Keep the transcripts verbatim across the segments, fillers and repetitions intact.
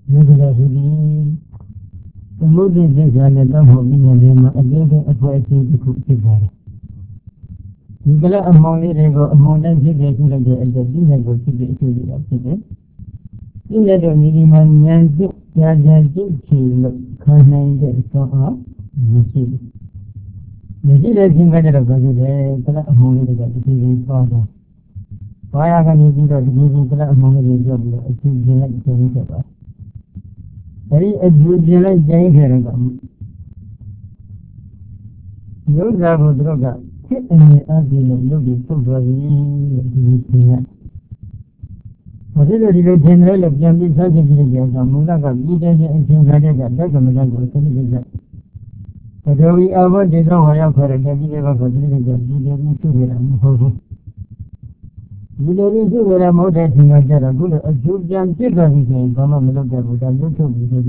Regularly, the movie is a little hobby and then again a poetry to cook together. You get a money, they go among them to get to the dinner go to the city of today. In the minimum, and the Yaji can I get so up? The city. The city is in better of the but among the city father. Why are you do that? You get among the job, a few like to eat. Very a good like day here. You have a droga. Hit any argument, you'll be so very. Whatever the general of Jambi Sajid, Mulaga, leaders and things like that, that's a matter. But we are what they don't have for a David of a leader to hear. Leader is where I'm more than thing like that. A good, a good young children is saying, come on, look at what I'm looking for.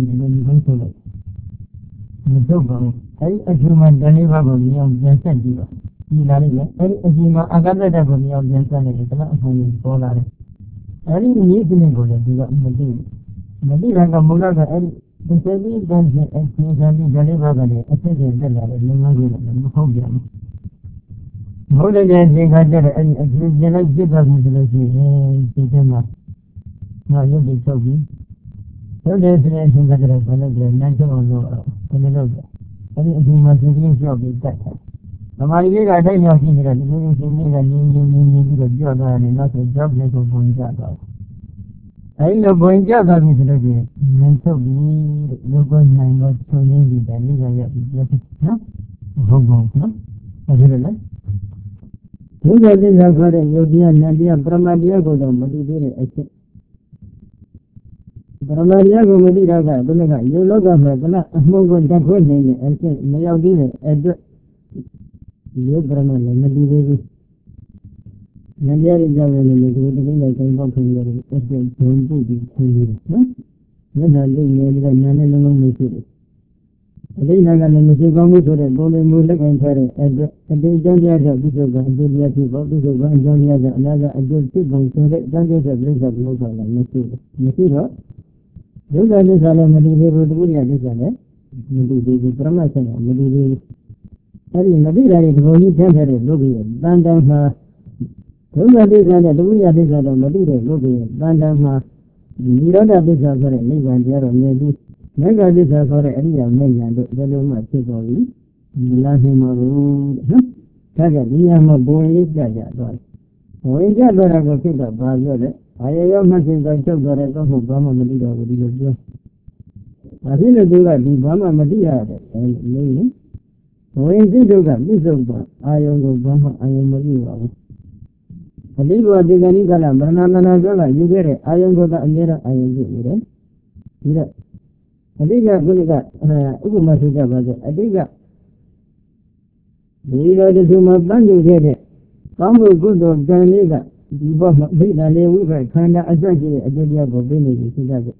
I human deliverable young Jensen. He married a human, I got that of young Jensen and who is polar. Any need to go to the Medina Mulaga, the service then he delivered a second letter. More than anything, I did a general giver in the now you'll be so good. So there's anything that I can natural law. Any human being job is that. The Maria, I tell you, I think that the living thing and you need a job and not a job like a going job. I love going job as it is. And so we look on my God so nearly that we are yet. No? Hobo, no? As it is. You got this as well, you dear Nadia Brahmadia go down, but you did it. Brahmadia go with it. You look at her, but I'm not going to go in and say, may I do it? You Brahman, Nadi. Nadia is a very like I'm not going to do it. When I live near the man alone, make it. I didn't have a message on me to the golden moon and carry a day don't have a bit of a good people, because one don't have another a good people, so that don't get a place of local and Messina. Messina? Those are the Salamadi would be a designer. Maybe the promotion, maybe Hari Madira is only temporary, Lugia, Bandama. Those are the other Lugia is a Madira, Lugia, Bandama. You don't have this other and live and there maybe. Mega this is for any of men and the Luma Chicory. Laughing of Taga, we am a boy is Gaja. When Jabba go pick up Baza, I am not in the job that I don't know Bama Madia with you. I feel a do that, Bama Madia, and maybe. When you do that, this is I am go Bama, I am Madia. I think what the Ganicala, Banana, you get it. I am go that near I am getting it. I think I put it up. Uma Sita was it. I think that we got to my bundle get it. Come with good of Ganiga. You bought my big and they were kind of associated a good job of being it.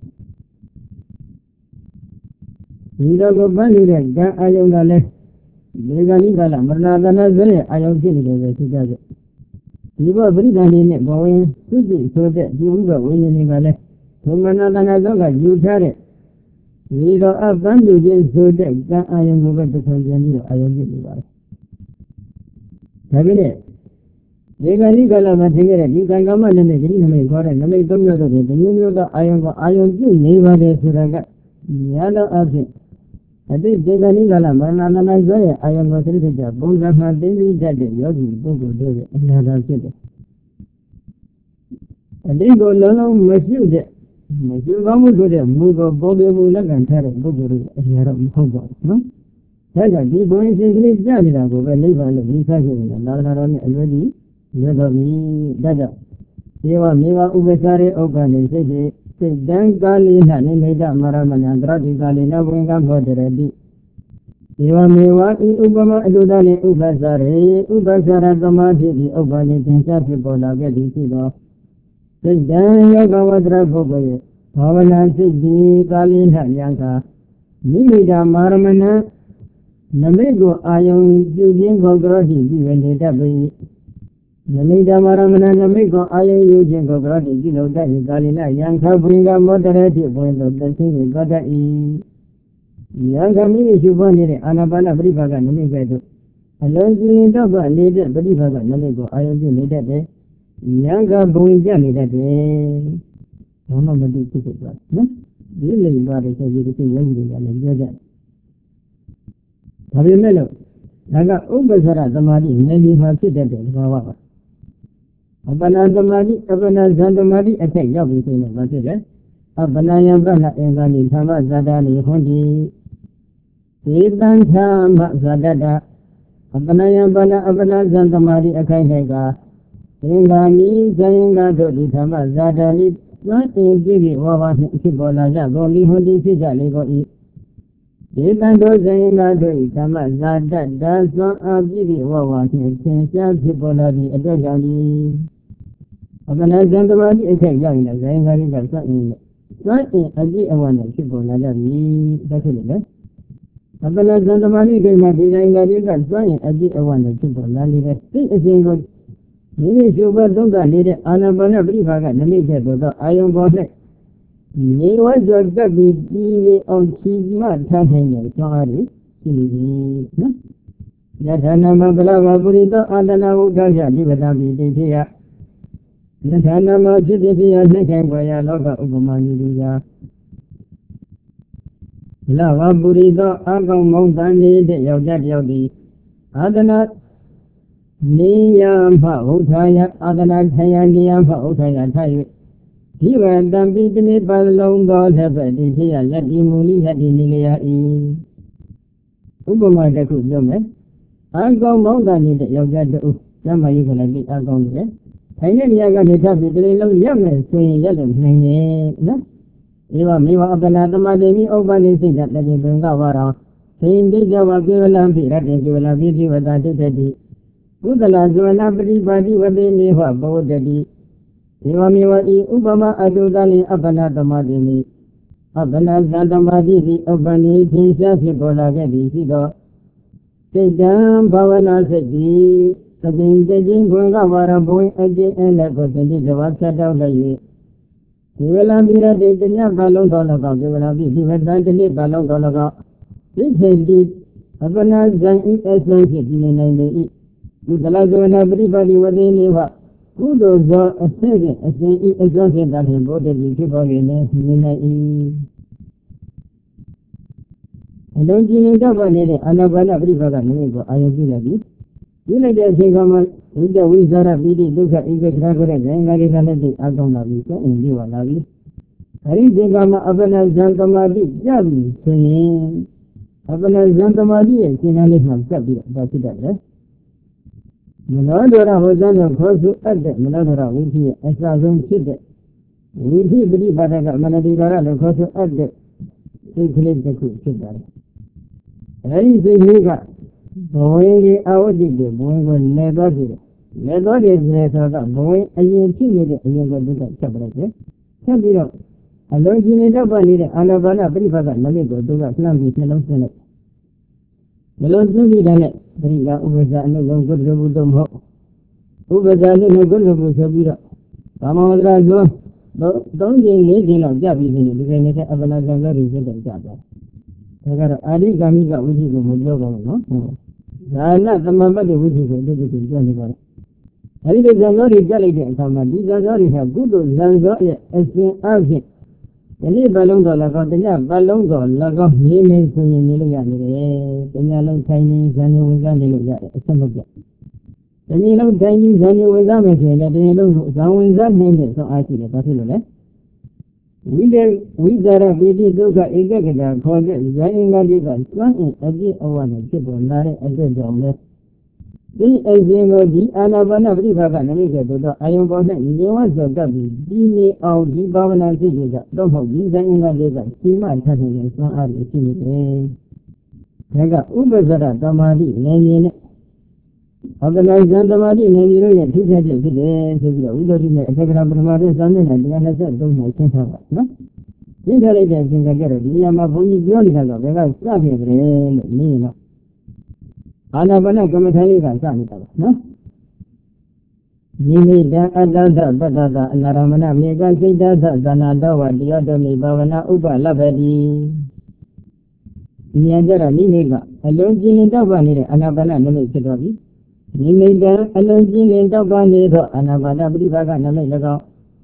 We don't go bundle that I don't know less. They got Nigala, Manana Zene, I don't get it as he does it. You were very in it going so that you were winning Nigala. So Manana Zoga, you got it. We got a bundle so that I am going to continue. I am giving you. Having it. They got legal material. You can come and make it in the garden and make them the new I am I am doing neighbor there. Yellow of it. I think they got legal and I am going to read the bones of my daily that day. You go do it. Another city. And they go along with you there. You go to them, move a body and tell a book of Hobo. No? Tell her, be going to English Jabba, go live on the Visa another already. You have me, Dada. You are Miva Ubesare Ogan and say, then Gali and made up Maraman and Drati Gali, now going up for the ready. You are Miva Ubama Dudani Ubasare, Ubasara Gamati, Ogan and Chapipola, getting to then you go with Raboy. Pavalan Sidi, Kalin Yanka. Nida Maramana Namego, I am using Gogrohi, given the W. Namida Maramana Namiko Ayu Jingo Grati Gino Dati Galina Yanka Bringa Moderati Buendo Dati Gada E Yanka Mini Shubani Anabana Bribaga Namiko Alonzi Daba needed Bribaga Namiko Ayu needed Yanka Buinja needed Mama Madi Ticket. Really bad is everything young and enjoy that. Have you mellow? Naga Ubazara Zamadi, maybe have to get it. Abana Zamadi, Abana Zandamadi, attack everything about it. Abanaya Bana Engani Tama Zadani Hondi. Iban Tama Zadada. Abanaya Bana Abana Zandamadi Akainega. Engani Zainga Dodi Tama Zadani. What is giving over Kibola, only Hondi Fijali? Even though they are doing some that does not give you over Kibola, the Adagani. Organize the body is a young as I got something. Slightly a dear one of Kibola, that's it. Organize the money they might be saying that you got something a dear one of Kibola, that's a single. Maybe you were don't need it. Anabana Brivaga, the nature of the iron body. He was a baby on Chima Tahang, sorry. Yatanama Blava Burito, Adana Gaja, Livadabi, Dia. Yatanama Judithia, Nekangwaya, Loga Ubamania. Lava Burito, Agam Montani, the Yogadi. Adana. Niyam Pautaya, Adana Tayaniam Pautaya Tayu. He went and beaten it by the long god have a here, let him only had in Nilia in Ubama the Kujume. I go mountain in the Yogadu, Yama you can be a gong there. I never got it up with the little young man saying yellow, no? You are me of another Mademi over the thing that they bring out. Saying this job of Givelampi, that is you will have you with that daddy. Udala Zuanabri Badi Wabini Wabo Daddy. Iwamiwadi Ubama Adudali Abana Damadini. Abana Zandamadi, Obani, Jesus, Bola Gedi, Sido. Take down Bavana Sedi, Sabin Dejin Gungavara Boy again and Lagos and the Wasa Dawlay. You will have been a day to have Balon Dolaga, you will have been given to live Balon Dolaga. This is the Abana Zan eat as long as you eat. When everybody was in Eva, who does a second, as they eat exhausted that he voted in people in it. I don't think it up on it, and I've got every father, I agree with you. You know, there's a government with the wizard of Vidi, look at English Dragon, and I is another Agona Visa, and you are Navi. I think the government of an Zantamadi, Javi, saying, of an Zantamadi, and Sinali from Sabi, but it. Menadora was on the course to add that Menadora will be a thousand children. We believe that Manadira and course to add that they create the coup children. Anything he got, Boeing out the boy will never do it. Never is less of a boy and you see it and you go to that cabaret. Can't be wrong. I learned you need a bunny, Anabana, Brivaga, Namigo, do that Lambi, Melon. Melon to be done it. Bring out Ubaza no good Rubudum Ho. Ubaza no good Rubusabira. Ramadra, don't get lazy on Javis in the Venetia of another reason than Java. I got Ali Gamiga with you with Yoga, no? I'm not the mamma with you, the Johnny. I did a very jelly and come and these are very have good Zango as being argued. The new balloon dollar got the balloon dollar, he made to Nilia, the yellow Chinese and you will get some of them. The yellow Chinese and you will get that the yellow sound that name, so I see the particular. We did, we got a video look at executive called it Zainga Digan, one a day or one a chip on Nare and the Jones. The Azingo di Anabana Rivaga Namika to the Iron Bottom, you want to get the D A O D Bavana Ziga, don't hold these in the desert, see my cutting is not hard to see it. Naga Ubazara, Damadi, Nani, organize Damadi, Nani, and two judges today, so we don't even take up the mother's son and the other said, don't make sense of it, no? These are agents in the garage, Yamabuni, the only one, because stop here, me, no. Anabana Gamatani and Sanita, no? နိမိတံအတ္တသပတ္တသအနာရမဏမေကစိတ်တသဇာနာတောဝတရားတော်မိဘာဝနာဥပလဗ္ဗတိဉာဏ်ကြတော့နိမိကအလုံးကျင်းလင်းတောက်ပနေတဲ့အာနာပါနနမိတ်ဖြစ်တော်ပြီနိမိတံအလုံးကျင်းလင်းတောက်ပနေသောအာနာပါနပရိပါကနမိတ်၎င်း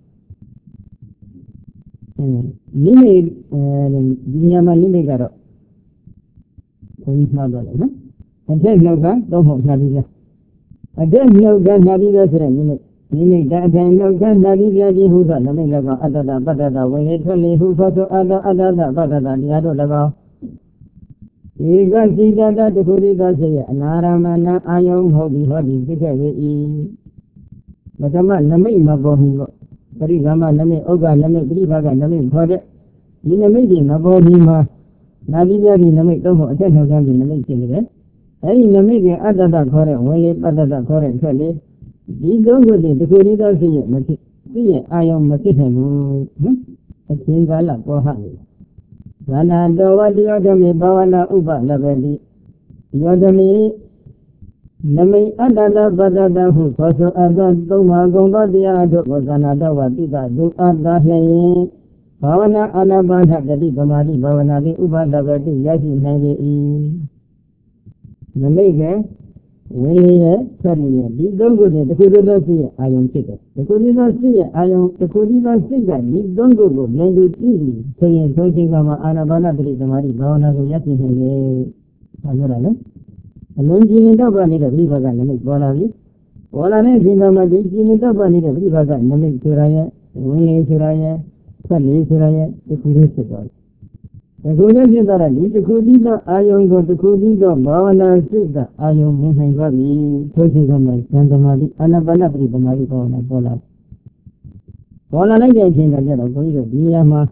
နိမိတ်အဲဒီညမှာနိမိတ်ကတော့ဘုန်းကြီးမှားတော့တယ်နော်အထက်နှုတ်ကသုံးဖို့နှာပြီးပြအထက်နှုတ်ကနှာပြီးပြဆိုတဲ့နိမိတ်နိမိတ်တဲ့အထက်နှုတ်ကနှာပြီးပြခြင်းဟုသောနမိတ်၎င်းအတ္တတပတ္တတဝိဟိထွက်လေဟုသောသောအတ္တအတ္တတပတ္တတတရားတို့၎င်းဧကစိတတတခုရိသစေယအနာရမဏအာယုံဟုတ်ဒီဟောဒီသိခဲ့၏ပထမနမိတ်မပေါ်ဘူးပေါ့ပရိဂမနမိတ်ဥက္ကနမိတ်ပရိဘာကနမိတ်ခေါ်တဲ့ဒီနမိတ်တွေမပေါ်ဘူးမှာနာပြီးပြဒီနမိတ်တော့အထက်နှုတ်ကဒီနမိတ်ဖြစ်နေတယ်အဲဒီနမိတ်ကအတ္တတခေါ်တဲ့ဝင်လေပတ္တတခေါ်တဲ့ထွက်လေဒီသုံးခုတည်းတခုရိသစေယမဖြစ်သိရဲ့အာယုံမဖြစ်နိုင်ဘူးဟင်အချင်းကာလပေါ်ဟနေဇာနာတောဝတရားဓမ္မေဘာဝနာဥပလဗ္ဗတိယောဓမေနမိတ်အတ္တလပတ္တတဟုခေါ်ဆိုအပ်သောသုံးပါးကုန်သောတရားတို့ကိုဇာနာတောဝပိတဒုအတ္တလျင်ဘာဝနာအာနာပါနတတိပမာတိဘာဝနာတိဥပလဗ္ဗတိရရှိနိုင်၏နမိတ်ကဝင်ရဲ့ဆက်ရဲ့ဒီသုံးခုတည်းတစ်ခုတည်းသောစိတ်ရဲ့အာယုံဖြစ်တယ်တစ်ခုတည်းသောစိတ်ရဲ့အာယုံတစ်ခုတည်းသောစိတ်ကဒီသုံးခုကိုနိုင်သူကြည့်ပြီးဆိုရင်ဆိုချိန်ကမှာအာနာပါနတတိသမာဓိဘာဝနာကိုရရှိနိုင်တယ်။ဘာပြောတာလဲအလုံးကြီးနေတော့နေတဲ့ပြိဘာကနမိတ်ပေါ်လာပြီပေါ်လာတဲ့အချိန်ကမှဒီကြီးနေတော့နေတဲ့ပြိဘာကနမိတ်ဆိုရရဲ့ဝင်လေဆိုရရဲ့ဆက်လေဆိုရရဲ့တစ်ခုတည်းဖြစ်သွားတယ်တခုတည်းဖြစ်သွားတာဒီတခုတည်းသောအာယုံကိုတခုတည်းသောဘာဝနာစိတ်ကအာယုံမြင်နိုင်သွားပြီဆိုချိန်ကမှဇန်သမာဓိအာနာပါနပရိသမာဓိဘာဝနာပေါ်လာပေါ်လာလိုက်တဲ့အချိန်ကကျတော့ဘုန်းကြီးတို့ဒီနေရာမှာ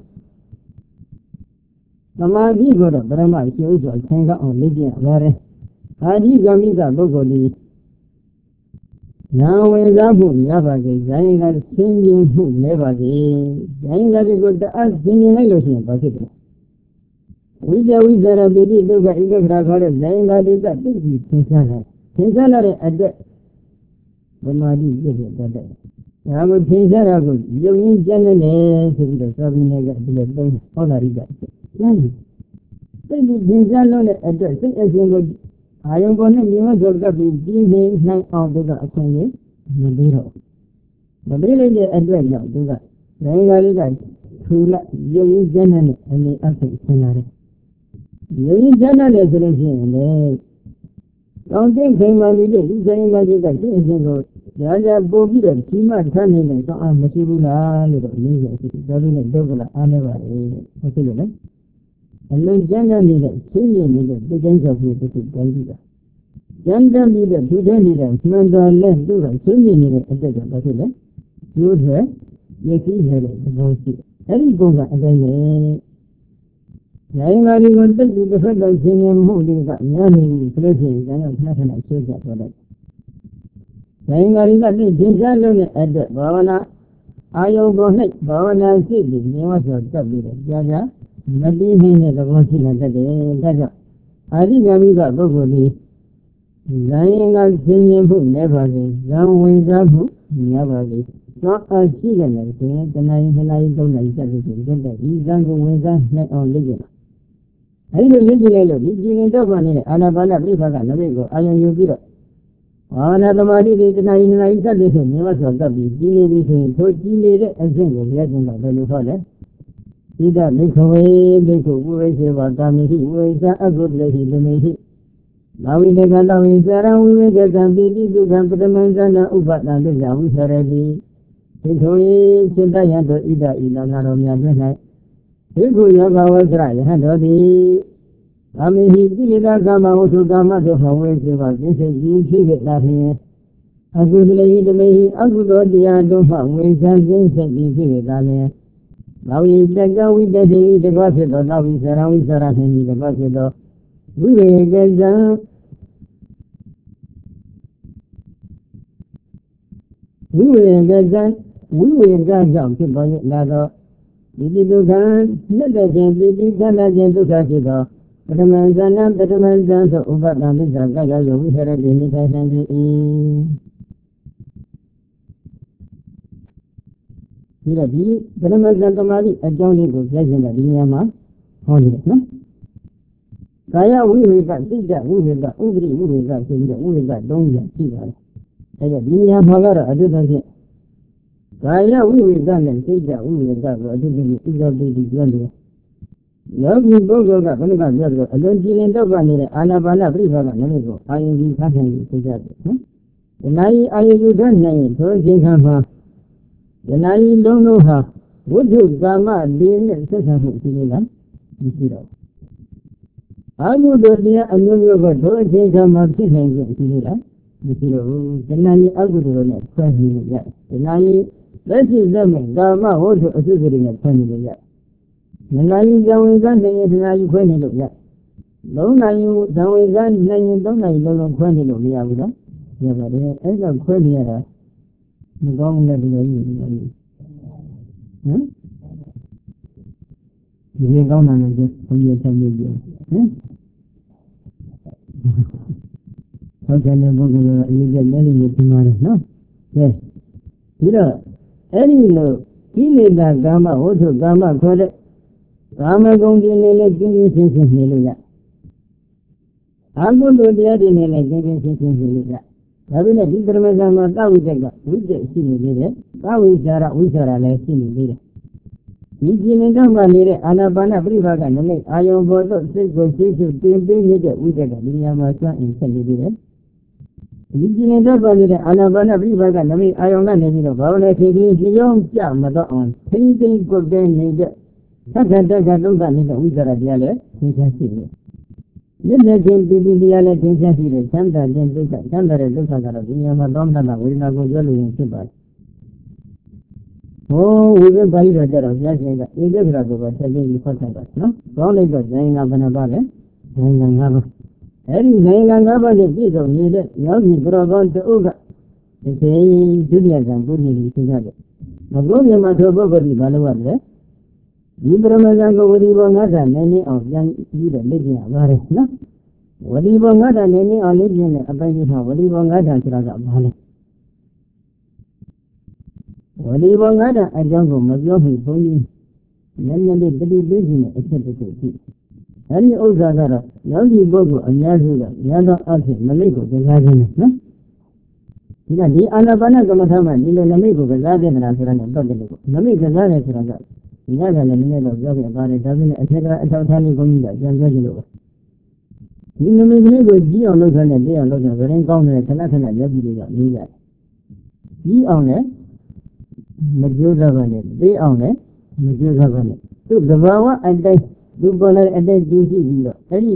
သမာဓိကိုတော့ပရမရှိဥစွာဆင်ကောင်းအောင်လေ့ကျင့်ရတယ်အာဓိဂမိကပုဂ္ဂိုလ်ဒီနာဝင်စားမှုရပါစေဇာယင်ကဆင်းရဲမှုလဲပါစေဇာယင်ကဒီကိုတအားဆင်းရဲလိုက်လို့ရှိရင်ဘာဖြစ်လဲဝိဇ္ဇဝိဇ္ဇရပိတိဒုက္ခဧကခရာခေါ်တဲ့ဇာယင်္ဂါတိကသိပြီးသင်္ချာလာသင်္ချာလာတဲ့အတွက်ဗမာတိပြည့်ပြည့်တတ်တယ်။ဒါကိုသင်္ချာတာကိုယုံရင်ကျမ်းနေတယ်ဆိုပြီးတော့သာပြီးနေကဒီလိုသုံးဟောတာရိကကျမ်းသိပြီးသင်္ချာလို့တဲ့အတွက်စိတ်အရှင်ကိုအာယုံပေါ်နဲ့မြင်မဆိုတတ်ပြီးပြင်းနေနိုင်အောင်တို့ကအခွင့်အရေးမပေးတော့မပေးလိုက်တဲ့အတွက်ကြောင့်တို့ကဇာယင်္ဂါတိကထူလိုက်ယုံရင်ကျမ်းတဲ့အနေအချင်းဆင်လာတယ်ယုံကြည်တယ်ဆိုလို့ရှိရင်လေကောင်းတဲ့ခင်မှန်ပြီးတဲ့ဒီဆိုင်ကကြီးကရှင်းရှင်းကိုကြာကြာပို့ပြီးတော့ဒီမှထမ်းနေတဲ့တော့အမရှိဘူးလားလို့တော့အင်းကြီးအဖြစ်ဒါလေးနဲ့ဒုက္ခလာအားနေပါလေဟုတ်ပြီလေအလုံးကျမ်းတဲ့နေတဲ့ရှင်းရနေတဲ့ဒီတိုင်းဆိုပြီးဒီတိုင်းကြည့်တာကျမ်းတဲ့နေတဲ့ဒီတိုင်းနေတဲ့မှန်တော်လဲသူ့ကရှင်းရနေတဲ့အတက်ကြောင့်ဘာဖြစ်လဲကျိုးတယ်ရည်ကြီးရတဲ့သဘောရှိအဲ့ဒီပုံကအတိုင်းပဲဇာယင်္ဂါဒီကိုတက်ပြီးတစ်ဖက်တော့ရှင်ရင်မှုတွေကများနေပြီဆိုလို့ရှိရင်ကျွန်တော်ခဏခဏဆွေးကြတော့တယ်ဇာယင်္ဂါဒီကသိသင်္ချာလုံးတဲ့အတွက်ဘာဝနာအာယုံကို၌ဘာဝနာရှိပြီးမြင်ဝဆိုတက်ပြီးတော့ကြာကြာမတိမင်းတဲ့သဘောရှိနေတတ်တယ်ဒါကြောင့်အာရိဂမိကပုဂ္ဂိုလ်ဒီဇာယင်္ဂါရှင်ရင်မှုနဲ့ပါစေဇံဝင်စားမှုများပါစေတော့အရှိကြတယ်ဆိုရင်တဏှာရင်တဏှာရင်သုံးနာရီတက်လို့ရှိရင်တက်ဒီဇံကိုဝင်စားနိုင်အောင်လုပ်ကြအဲဒီလိုလေ့ကျင့်လိုက်လို့ဒီကြည်ရင်တော့ပါနေတဲ့အာနာပါနပြိဖကနမိတ်ကိုအာရုံယူပြီးတော့ဘာဝနာသမာဓိတွေတဏှာယနာဤစတဲ့ဆိုမြင်မဆိုတတ်ပြီးကြည်နေပြီဆိုရင်ထိုကြည်နေတဲ့အခြင်းကိုမြတ်ကျင်တော့ဘယ်လိုဟောလဲဣဒမိခဝေဒိက္ခုဝိသေဝကာမိဟိဝိသအကုတ္တလေဟိသမေဟိဘာဝိတေကတဝိဇာရဝိဝေကသံပိတိဒုက္ခံပတမံဇာနာဥပဒံတိဇာဝိသရတိဒိက္ခုစိတ္တယံတို့ဣဒဤနာနာတော်များတွင်၌ဒိက္ခုယောဂဝဆရယဟတော်သည်ကာမိဟိကိလေသာကာမဝတ္ထုကာမတို့ဟောဝေစေပါသိစိတ်ကြီးဖြစ်ခဲ့တာဖြင့်အကုသလေဟိတမေဟိအကုသိုလ်တရားတို့မှဝေဇံစိတ်စိတ်ကြီးဖြစ်ခဲ့တာလျင်ဘာဝိတကဝိတတိတကွဖြစ်သောသာဝိဆရာဝိဆရာနှင့်ဒီတကွဖြစ်သောဝိဝေကဇံဝိဝေကဇံဝိဝေကကြောင့်ဖြစ်ပေါ်လာသောဒီဒီဒုက္ခလက်တဲ့ခြင်းပိဋိသန္တာခြင်းဒုက္ခဖြစ်သောပထမဇာနပထမဇာသောဥပဒံသစ္စာကကြောင့်ဝိဟရတိနိထိုင်နိုင်သည်ဒီတော့ဒီပရမဇန်တမာတိအကြောင်းလေးကိုပြရှင်တာဒီနေရာမှာဟောနေတယ်နော်ကာယဝိဝေကစိတ်ဝိဝေကဥပရိဝိဝေကဆိုပြီးတော့ဝိဝေကသုံးយ៉ាងရှိပါတယ်အဲဒါဒီနေရာမှာကတော့အတုတဖြင့်ကာယဝိဝေကနဲ့စိတ်ဝိဝေကကိုအတုတဖြင့်ဥပ္ပပိတိပြောနေတယ်ယောဂီပုဂ္ဂိုလ်ကဘယ်လိုကပြောတော့အလွန်ကြည်လင်တော့ကနေအာနာပါနပြိပါကနည်းကိုအာယုကြီးထားနိုင်ပြီးဆိုကြတယ်နော်ဒီနိုင်အာယုကြီးထားနိုင်ရင်ထိုအချိန်ခါမှာဒီနိုင်လုံးလုံးဟာဝိသုကာမလေးနဲ့ဆက်ဆံမှုရှိနေလားမရှိတော့အာဟုတို့တရားအမျိုးမျိုးကထိုအချိန်ခါမှာဖြစ်နိုင်ကြရှိနေလားမရှိတော့ဘူးဒီနိုင်အကုသိုလ်နဲ့ဆွဲနေကြဒီနိုင်လက်ရှိသက်မဲ့ကာမဝိသုအစုစုတွေနဲ့ဆွဲနေကြမနိုင်ဇံဝင်ကနိုင်ရင်ဒီနိုင်ခွဲနေလို့ရသုံးနိုင်ဇံဝင်ကနိုင်ရင်သုံးနိုင်လုံးလုံးခွဲနေလို့မရဘူးနော်ရပါတယ်အဲ့ဒါခွဲနေရတာမကောင်းတဲ့လူတွေကြီးဟမ်ဒီရင်ကောင်းတာလည်းဘုရားဆောင်နေကြဟမ်ဟုတ်တယ်လေဘုရားအရေးကြီးတယ်လို့ပြောပါတယ်နော်ကဲဒီတော့အဲ့ဒီလိုကိလေသာကာမဝိသုကာမခေါ်တဲ့ကာမဂုဏ်တွေနဲ့လည်းကျင်းကျင်းရှင်းရှင်းနေလို့ရအာဟုတုတရားတွေနဲ့လည်းကျင်းကျင်းရှင်းရှင်းနေလို့ရဒါပေမဲ့ဒီပရမဇန်မှာသဝိတ္တကဝိတ္တရှိနေသေးတယ်သဝိဇာရဝိဇာရလည်းရှိနေသေးတယ်ဒီကျင်နေတဲ့မှာနေတဲ့အာနာပါနပြိပါကနမိတ်အာယုံဘောသို့စိတ်ကိုစိတ်စုတင်ပေးနေတဲ့ဝိတ္တကဒီနေရာမှာစွန့်အင်ဆက်နေသေးတယ်ဒီကျင်နေတဲ့မှာနေတဲ့အာနာပါနပြိပါကနမိတ်အာယုံကနေပြီးတော့ဘာဝလဲဖြည်းဖြည်းပြုံးပြမတော့အောင်ထိမ့်သိမ့်ကွက်တဲ့နေတဲ့သက္ကတက္ကဒုက္ခနေတဲ့ဝိဇ္ဇာတရားလည်းသင်္ချာရှိတယ်။မြစ်တဲ့ခြင်းပိပိတရားလည်းသင်္ချာရှိတယ်။သံသာခြင်းဒုက္ခသံသာတဲ့ဒုက္ခကတော့ဒီနေရာမှာသောမနာဝေဒနာကိုပြောလို့ရင်ဖြစ်ပါတယ်။ဟောဝိဇ္ဇာပါဠိတော်ကြတော့ဘုရားရှင်ကဧကဂရကိုပဲဆက်ပြီးဖတ်ထားတာနော်။ကောင်းလိုက်တော့ဇိုင်းကဘယ်နှပါလဲ။ဇိုင်းကငါးပါး။အဲဒီဇိုင်းကငါးပါးနဲ့ပြည့်စုံနေတဲ့ယောဂီပရောဂောတဥကဒီချိန်ဒုတိယဇံပုရိသေသင်္ချာတဲ့။မကုန်းမြမှာသောပုဂ္ဂိုလ်ဒီဘာလို့ရလဲ။ဒီပရမဇန်ကိုဝတိဘောငါးဌာနည်းနည်းအောင်ပြန်ပြီးတော့လေ့ကျင့်ရပါတယ်နော်ဝတိဘောငါးဌာနည်းနည်းအောင်လေ့ကျင့်တဲ့အပိုင်းကြီးမှာဝတိဘောငါးဌာဆိုတာကဘာလဲဝတိဘောငါးဌာအကြောင်းကိုမပြောမိဘုန်းကြီးနည်းနည်းလေးတတိပေးခြင်းနဲ့အချက်တစ်ခုရှိအဲဒီဥစ္စာကတော့ယောဂီပုဂ္ဂိုလ်အများစုကညာသောအဖြစ်နမိတ်ကိုကစားခြင်းနဲ့နော်ဒီကဒီအာနာပါနကမ္မထာမှာဒီလိုနမိတ်ကိုကစားတဲ့နာဆိုတာနဲ့တော့တယ်လို့နမိတ်ကစားတယ်ဆိုတာကဒီကလည်းနည်းနည်းတော့ပြောပြပါတယ်ဒါပေမဲ့အထက်ကအထောက်ထားလေးကိုကြီးကပြန်ပြောကြည့်လို့ဒီနမိတ်ကလေးကိုကြီးအောင်လုပ်တဲ့တရားလုပ်တဲ့ဗရင်ကောင်းတဲ့ခဏခဏယောဂီတွေကနေကြတယ်ကြီးအောင်လည်းမကြိုးစားပါနဲ့သေးအောင်လည်းမကြိုးစားပါနဲ့သူသဘာဝအတိုင်းသူပေါ်လာတဲ့အတိုင်းကြည့်ကြည့်ပြီးတော့အဲဒီ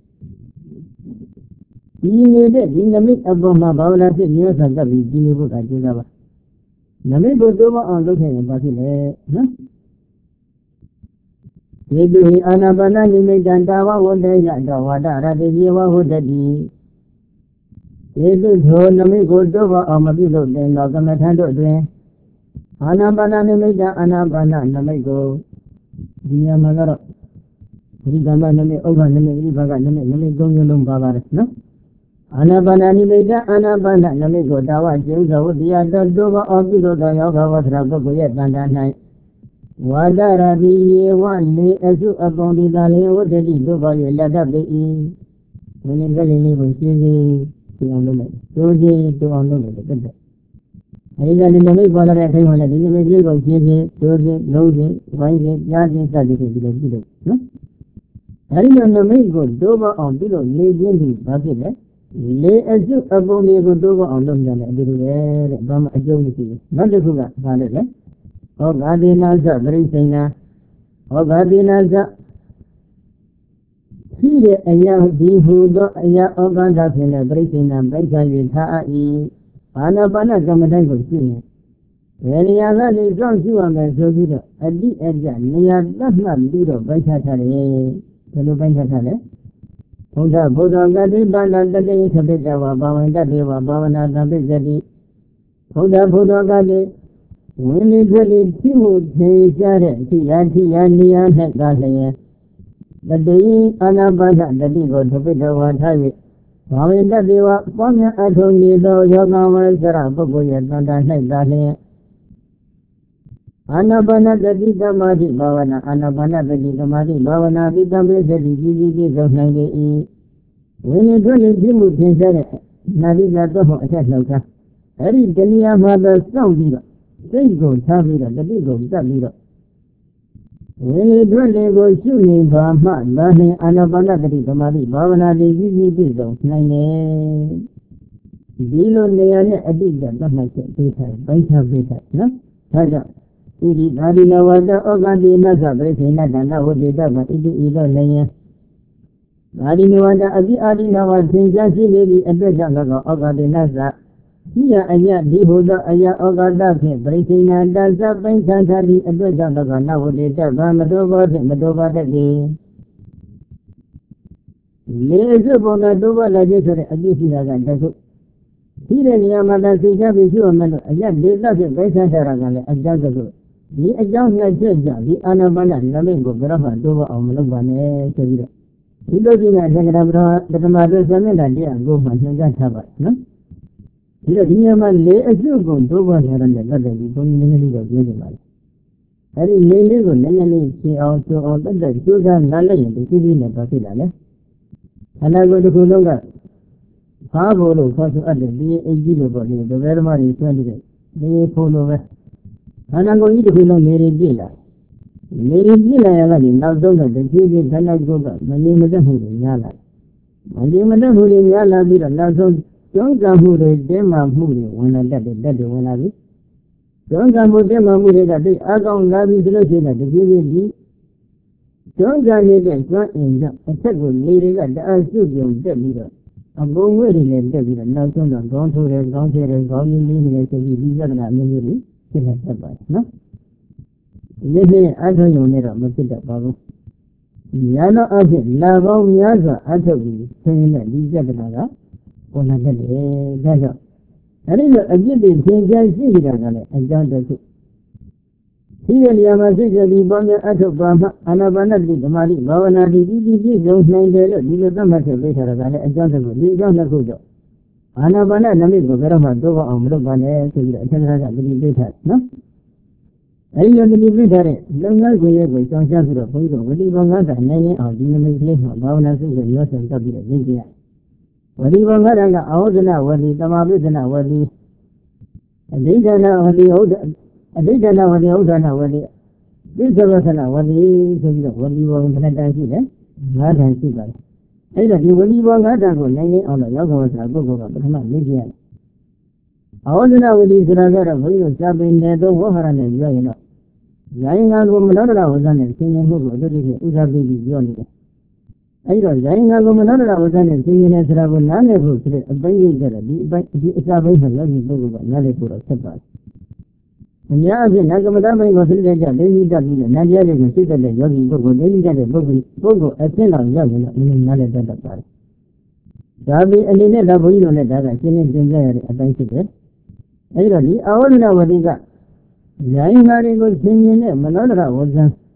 ဒီနေတဲ့ဒီနမိတ်အပေါ်မှာဘာဝနာဖြစ်မျိုးစားကပ်ပြီးကြည့်နေဖို့ကကြိုးစားပါနမိတ်ကိုသုံးမအောင်လုပ်ခဲ့ရင်ဘာဖြစ်လဲနော်ယေတုဟိအာနာပါနနိမိတံတာဝဝတ္တေယတဝါဒရတိယေဝဟုတတိယေတုသောနမိကိုတော့အောင်မပြုလို့တင်သောကမ္မထံတို့တွင်အာနာပါနနိမိတံအာနာပါနနမိကိုဒီညမှာကတော့ဒီကမ္မနမိဥပ္ပနမိဒီဘကနမိနမိသုံးမျိုးလုံးပါပါတယ်နော်အာနာပါနနိမိတံအာနာပါနနမိကိုတာဝကျုသောဝတ္တရားတော်တို့အောင်ပြုလို့သောယောဂဝတ္ထပုဂ္ဂိုလ်ရဲ့တန်တာ၌ဝါဒရတိယေဝနေအစုအပေါင်းဒီသာလေဝတ္တိတို့ပါရဲ့လက်ထပ်ပေ၏ဝိနည်းကလေးလေးကိုရှင်းရှင်းသိအောင်လုပ်လိုက်ကျိုးချင်းတူအောင်လုပ်လိုက်တက်တက်အဲဒီကလည်းနမိတ်ပေါ်လာတဲ့အချိန်မှာလည်းဒီနမိတ်လေးကိုရှင်းရှင်းကျိုးချင်းလုံးချင်းဝိုင်းချင်းကြားချင်းစသည်ဖြင့်ဒီလိုပြုလုပ်နော်အဲဒီလိုနမိတ်ကိုတို့ပါအောင်ပြုလို့နေခြင်းဒီဘာဖြစ်လဲလေအစုအပေါင်းတွေကိုတို့ပါအောင်လုပ်ကြတယ်အတူတူပဲတဲ့ဘာမှအကျုံးမရှိဘူးနောက်တစ်ခုကဘာလဲလဲဟောဂာတိနာသပရိစိဏဟောဂာတိနာသရှိတဲ့အရာဒီဟုသောအရာဩဃာတဖြင့်လည်းပရိစိဏပိဋက၍ထား၏ဘာနာပါဏကမ္မတိုင်းကိုရှိနေဘယ်နေရာကနေစောင့်ကြည့်ရမယ်ဆိုပြီးတော့အတိအကျနေရာသတ်မှတ်ပြီးတော့ပိဋကထားတယ်ဘယ်လိုပိဋကထားလဲဘုရားဘုရားကတိပါဠတတေခပိတဝဘာဝန္တတေဝဘာဝနာသပိစတိဘုရားဘုရားကတိဝိနည်းကလေးဖြစ်မှုထေကြတဲ့အထိရာထိရာနေရာ၌သာလျင်တတိအာနာပါဒတတိကိုသပိတဝါထား၍ဘာဝေတ္တေဝပွားများအထုံးနေသောယောဂဝရစရပုဂ္ဂိုလ်ရဲ့တန်တာ၌သာလျင် Anabana Dadi Damadi Bhavana, Anabana Dadi Damadi Bhavana, Vidambe Dadi Gigi Zohnange. When you do it, you would consider Navida Doho Atasnoka. Every Delia Mother Sound Leader. They go Tavida, the Bigo, Davida. When you do it, go shooting Brahma, Lani, Anabana Dadi Damadi Bhavana, the Gigi Zohnange. Below Leone Adida, not like it, Baita Vita, no? Taja. Idi Adina Wada Ogadi Nasa, Bresina, Dana, Odida, but it is either Laya. Adina Wada Adi Adina was in Jasi, lady, and the Janga Ogadi Nasa. Here Aya, Dihuda, Aya Ogada, Bresina, Daza, Bankantari, and the Janga, now Odida, Ramadova, Madova, the day. Laser Bonadova, Lajesar, Adisina, and the Here Yamada Sija, Aya, Dila, the Bankantara, and Janga. The exam like the Anabana, Lamingo, Grava, Dova, or Malabane, Sevilla. He goes in at Zagrabra, the mother's and idea, go for Jantava, no? Here, Yaman lay a few go, Dova, and the brother, going in the league of Yanimal. Harry lay little, and she also all the Susan Nala, the T V in the Pasilla. And I go to Kulonga. Pavo, Pasu Adder, be a gigabody, the Verma is twenty days. They pull over. And I'm going to go Mary Villa. Mary Villa, now don't have the G. cannot go back. My name is Yala. My name is Yala, Villa, Lazon, don't come who they dema movie when I let it, that when I be. Don't come with them, I would have the Agon Lavi Dressing at the G V D. Don't come with them, in the attack with Lady at the Studio, Debbie. I'm going with it, and Debbie, and now don't have gone to the gone to the gone in the T V, and I'm in no? Living at a unit, Matilda Babu. Yana of it, Lava, Yaza, Atobi, saying that these Jaganaga, one of the Gaza. And in a given thing, I see it and John the two. Here, Yamazika, the Bonga Atobama, Anabana, the Mali, Bavana, the D D, those nine days, the Damaka later, and John the Good, John the Good. Anabana, Namigo, Verama, Dova, or Murabane, to the General Agriculture, no? I am the military, Longa, we don't have the Pongo, we live on other, many of the military, Bavana, and yours and W. India. We live on other, Audana, Wadi, Tamabizana, Wadi, and these are now the old, and these are now the old and Wadi. This are now Wadi, when you were in Canada, not and see that. Either you will leave on other one, on the Yoga, but not Lydia. All the now with these other videos have been there, don't walk around and enjoy enough. Lying out woman, another was on and singing who was Uzabi Johnny. Either lying out woman, another was on and singing as I would not ever say a baby that the salvation of the book of Nalipur of Sepas. And Yazi Nagamadama was in the daily that Nadia considered the Yogi book, daily that the book, a ten of Yogi in Nalipur. Sabi and in a double unit that I finished in there at Thanksgiving. Either the hour now what is that? Lying out in good singing, Manora was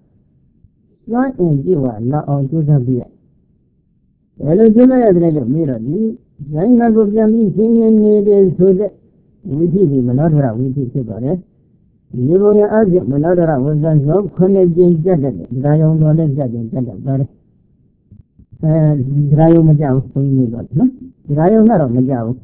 not in Jiva, not on to the beer. Hello, Julia, the mirror, lying out of them singing needed so that we did Manora, we did about it. You were arguing Manora was done so connecting Jagger, Dion Rollins Jagger, and Drayo Majau, no? Drayo Naro Majau.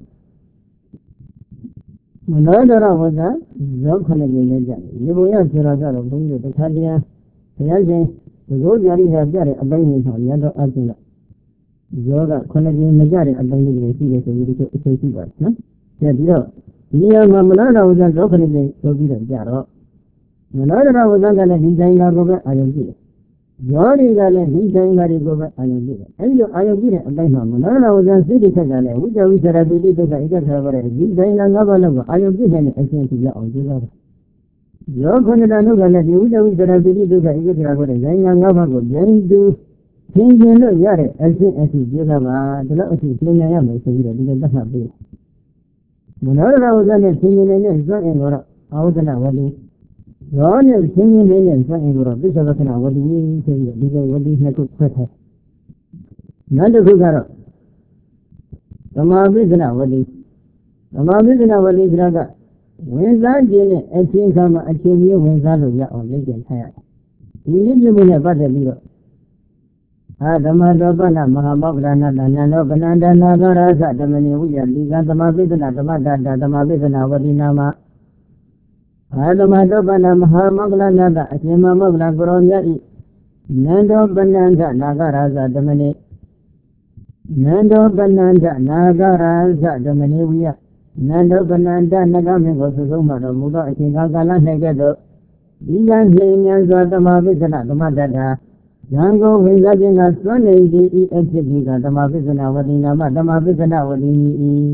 Manora was that, no connecting Jagger. You were a Jaraga of the Talia, the Alge, the Gold Yari have got a baby on the other Algina. Yoga connecting Majari, a baby, and see it to the people, no? Said, you Near Manora was a locally so be the Jaro. Manora was under the design of I am here. Johnny Galen, design of I am here. And I am here, and I know Manora was a city Tagale, which I wish I believe that I got her design of Nava. I am here, I think to the Old. Your Conadano Gala, you wish I believe that I got her design of Nava, going to change the Yare, as soon as you give her the lot of his name. I am, so we don't have this. Manora was on a singing in the Engora, out and away. John is singing in the Engora, this of an hour, what is not to quit her. Not a good arrow. The Mavis and our leaf. The Mavis and our leaf, rather. ဝင်စားခြင်းနဲ့အချင်းခါမှာအချင်းမျိုးဝင်စားလို့ရအောင်လေ့ကျင့်ထားရတယ်ဒီနည်းပြမှုနဲ့ပတ်သက်ပြီးတော့အာဓမ္မတောပနမဟာမောက္ခဏတဏ္ဏောပနန္တနာဂရသဓမ္မနိဝိယလိကံသမပိသနာသမတ္တသမပိသနာဝတိနာမအာဓမ္မတောပနမဟာမောက္ခဏတအရှင်မမောက္ခဏကိုရောမြတ်ဤနန္တောပနန္တနာဂရသဓမ္မနိနန္တောပနန္တနာဂရသဓမ္မနိဝိယနန္တောပနန္တနဂမင်းကိုသုဆုံးမှတော်မူသောအရှင်ကာလ၌ကဲ့သို့ဒီကံလျင်မြန်စွာသမပိသနာသမတ္တရံကိုဝိဇ္ဇခြင်းကစွန့်နေသည်ဤအဖြစ်ဒီကသမပိသနာဝတိနာမသမပိသနာဝတိဤ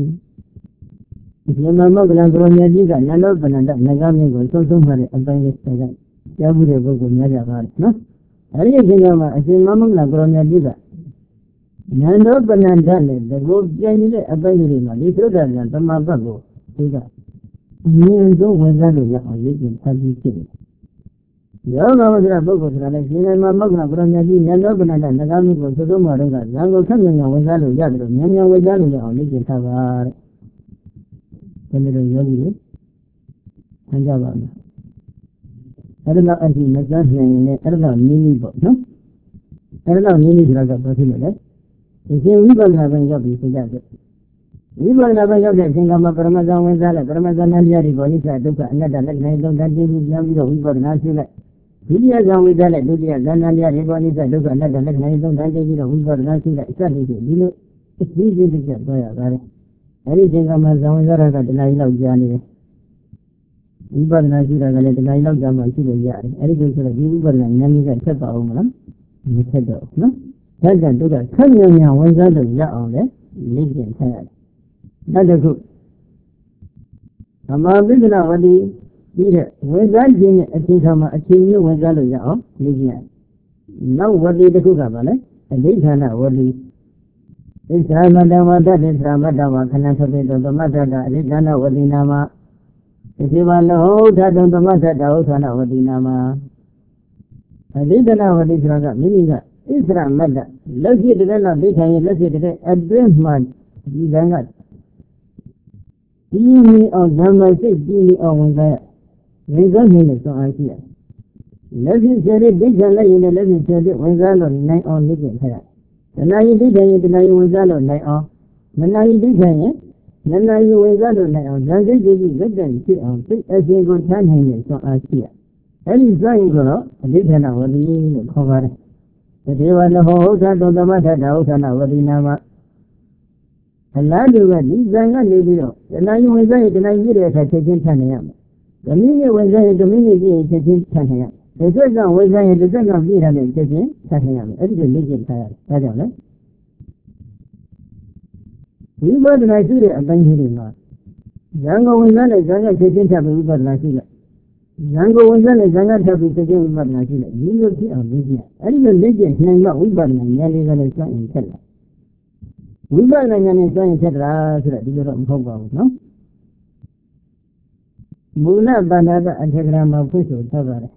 ဒီမှာမောက္ကလံကိုမြတ်ကြီးကနန္တောပနန္တနဂမင်းကိုသုဆုံးမှတဲ့အပိုင်းလေးဆက်ကြကြားမှုတဲ့ပုဂ္ဂိုလ်များကြပါလားနော်အဲဒီအချိန်မှာအရှင်မောက္ကလံကိုမြတ်ကြီးကနန္တောပနန္တနဲ့တကူပြိုင်နေတဲ့အပိုင်းတွေမှာဒီသုဒ္ဓဉာဏ်သမဘတ်ကိုသူကအမြင့်ဆုံးဝင်စားလို့ရအောင်ရည်ကျင်ထားပြီးဖြစ်တယ်ယောဂဝဇ္ဇပုဂ္ဂိုလ်ဆိုတာလည်းရှင်နေမှာမောက္ခဏပရမကြီးဉာဏ်တော်ပဏ္ဏနဂါမိကိုသုသုံးမှာတော့ကဉာဏ်ကိုခက်မြန်မြန်ဝင်စားလို့ရတယ်လို့ဉာဏ်ဉာဏ်ဝင်စားလို့ရအောင်လေ့ကျင့်ထားပါတဲ့။ဒီလိုယောဂီတွေဆန်းကြပါမယ်။အဲ့ဒါတော့အရှိမစမ်းနိုင်ရင်လည်းအဲ့ဒါတော့နည်းနည်းပေါ့နော်။အဲ့ဒါတော့နည်းနည်းဆိုတာကဘာဖြစ်လို့လဲ။ဒီရှင်ဝိပဿနာပိုင်းရောက်ပြီးသိကြတယ်။ဝိပဿနာပိုင်းရောက်တဲ့အချိန်ကမှပရမဇံဝင်စားလိုက်ပရမဇံနန္တရားတွေကိုအိဋ္ဌဒုက္ခအနတ္တလက်နိုင်သုံးတတ်ပြီးပြန်ပြီးတော့ဝိပဿနာရှုလိုက်ဒုတိယဇံဝိသလက်ဒုတိယဇံနန္တရားတွေကိုအိဋ္ဌဒုက္ခအနတ္တလက်နိုင်သုံးတတ်ပြီးတော့ဝိပဿနာရှုလိုက်အစလေးဒီလိုအသိစိတ်တစ်ချက်သွားရပါတယ်အဲဒီအချိန်ကမှဇံဝင်စားတာကတဏှာကြီးလောက်ကြာနေတယ်ဝိပဿနာရှုတာကလည်းတဏှာကြီးလောက်ကြာမှရှိလို့ရတယ်အဲဒီလိုဆိုတော့ဒီဝိပဿနာဉာဏ်ကြီးကဆက်ပါအောင်မလားမဆက်တော့ဘူးနော်ဒါကြောင့်ဒုက္ခခက်မြန်မြန်ဝင်စားလို့ရအောင်လေလေ့ကျင့်ထားရတယ်နောက်တစ်ခုသမာပိဒနာဝတိပြီးတဲ့ဝင်စားခြင်းရဲ့အချိန်ခါမှာအချိန်မျိုးဝင်စားလို့ရအောင်လေ့ကျင့်ရတယ်နောက်ဝတိတစ်ခုကပါလေအဋ္ဌာဏဝတိဣစ္ဆာမတ္တဝတ္တဣစ္ဆာမတ္တဝခဏသပိတောသမတ္တတာအဋ္ဌာဏဝတိနာမဒီမှာလောထတုံသမတ္တတာဥထာဏဝတိနာမအဋ္ဌာဏဝတိဆိုတာကမိမိကဣစ္ဆာမတ္တလက်ရှိတည်းကဒိဋ္ဌာရဲ့လက်ရှိတည်းအတွင်းမှာဒီကံကဒီနည်းအောင်ဓမ္မစိတ်ဒီနည်းအောင်ဝင်စားရဝင်စားနေလို့ဆိုအားရှိရလက်ရှိစေတဲ့ဒိဋ္ဌာလည်းရင်လက်ရှိစေတဲ့ဝင်စားလို့နိုင်အောင်လုပ်ကြထားရတဏှာယိဒိဋ္ဌာရင်တဏှာယဝင်စားလို့နိုင်အောင်မနာယိဒိဋ္ဌာရင်မနာယဝင်စားလို့နိုင်အောင်ဓာတ်စိတ်ကြီးလက်တန့်ဖြစ်အောင်စိတ်အစဉ်ကိုထားနိုင်လို့ဆိုအားရှိရအဲဒီစွမ်းရင်ကတော့အဋ္ဌာဏဝတိလို့ခေါ်ပါတယ်တေဝလဟောဥဒ္ဓတောသမထတာဥထာဏဝတိနာမအလားတူကဒီဇံကနေပြီးတော့တဏှာယဝင်စားရင်တဏှာပြည့်တဲ့အခါချက်ချင်းထနိုင်ရမယ်။ဓမင်းကြီးဝင်စားရင်ဓမင်းကြီးပြည့်ရင်ချက်ချင်းထနိုင်ရမယ်။ဒီစက်ကဝင်စားရင်ဒီစက်ကပြည့်တယ်ချက်ချင်းထနိုင်ရမယ်။အဲ့ဒီလိုလေ့ကျင့်ထားရတယ်။ဒါကြောင့်လေဝိပဿနာရှိတဲ့အပိုင်းကြီးတွေမှာဇံကိုဝင်စားလိုက်ဇံကချက်ချင်းထပ်ပြီးဝိပဿနာရှိလိုက်ဇံကိုဝင်စားလိုက်ဇံကထပ်ပြီးချက်ချင်းဝိပဿနာရှိလိုက်ဒီလိုဖြစ်အောင်လေ့ကျင့်။အဲ့ဒီလိုလေ့ကျင့်နိုင်မှဝိပဿနာဉာဏ်လေးကလည်းစွန့်ရင်ဖြစ်လာ။ဝိပဿနာဉာဏ်နဲ့စွန့်ရင်ဖြစ်တာဆိုတော့ဒီလိုတော့မဟုတ်ပါဘူးနော်မူလပန္နကအထေကရာမှာဖွင့်ဆိုထားပါတယ်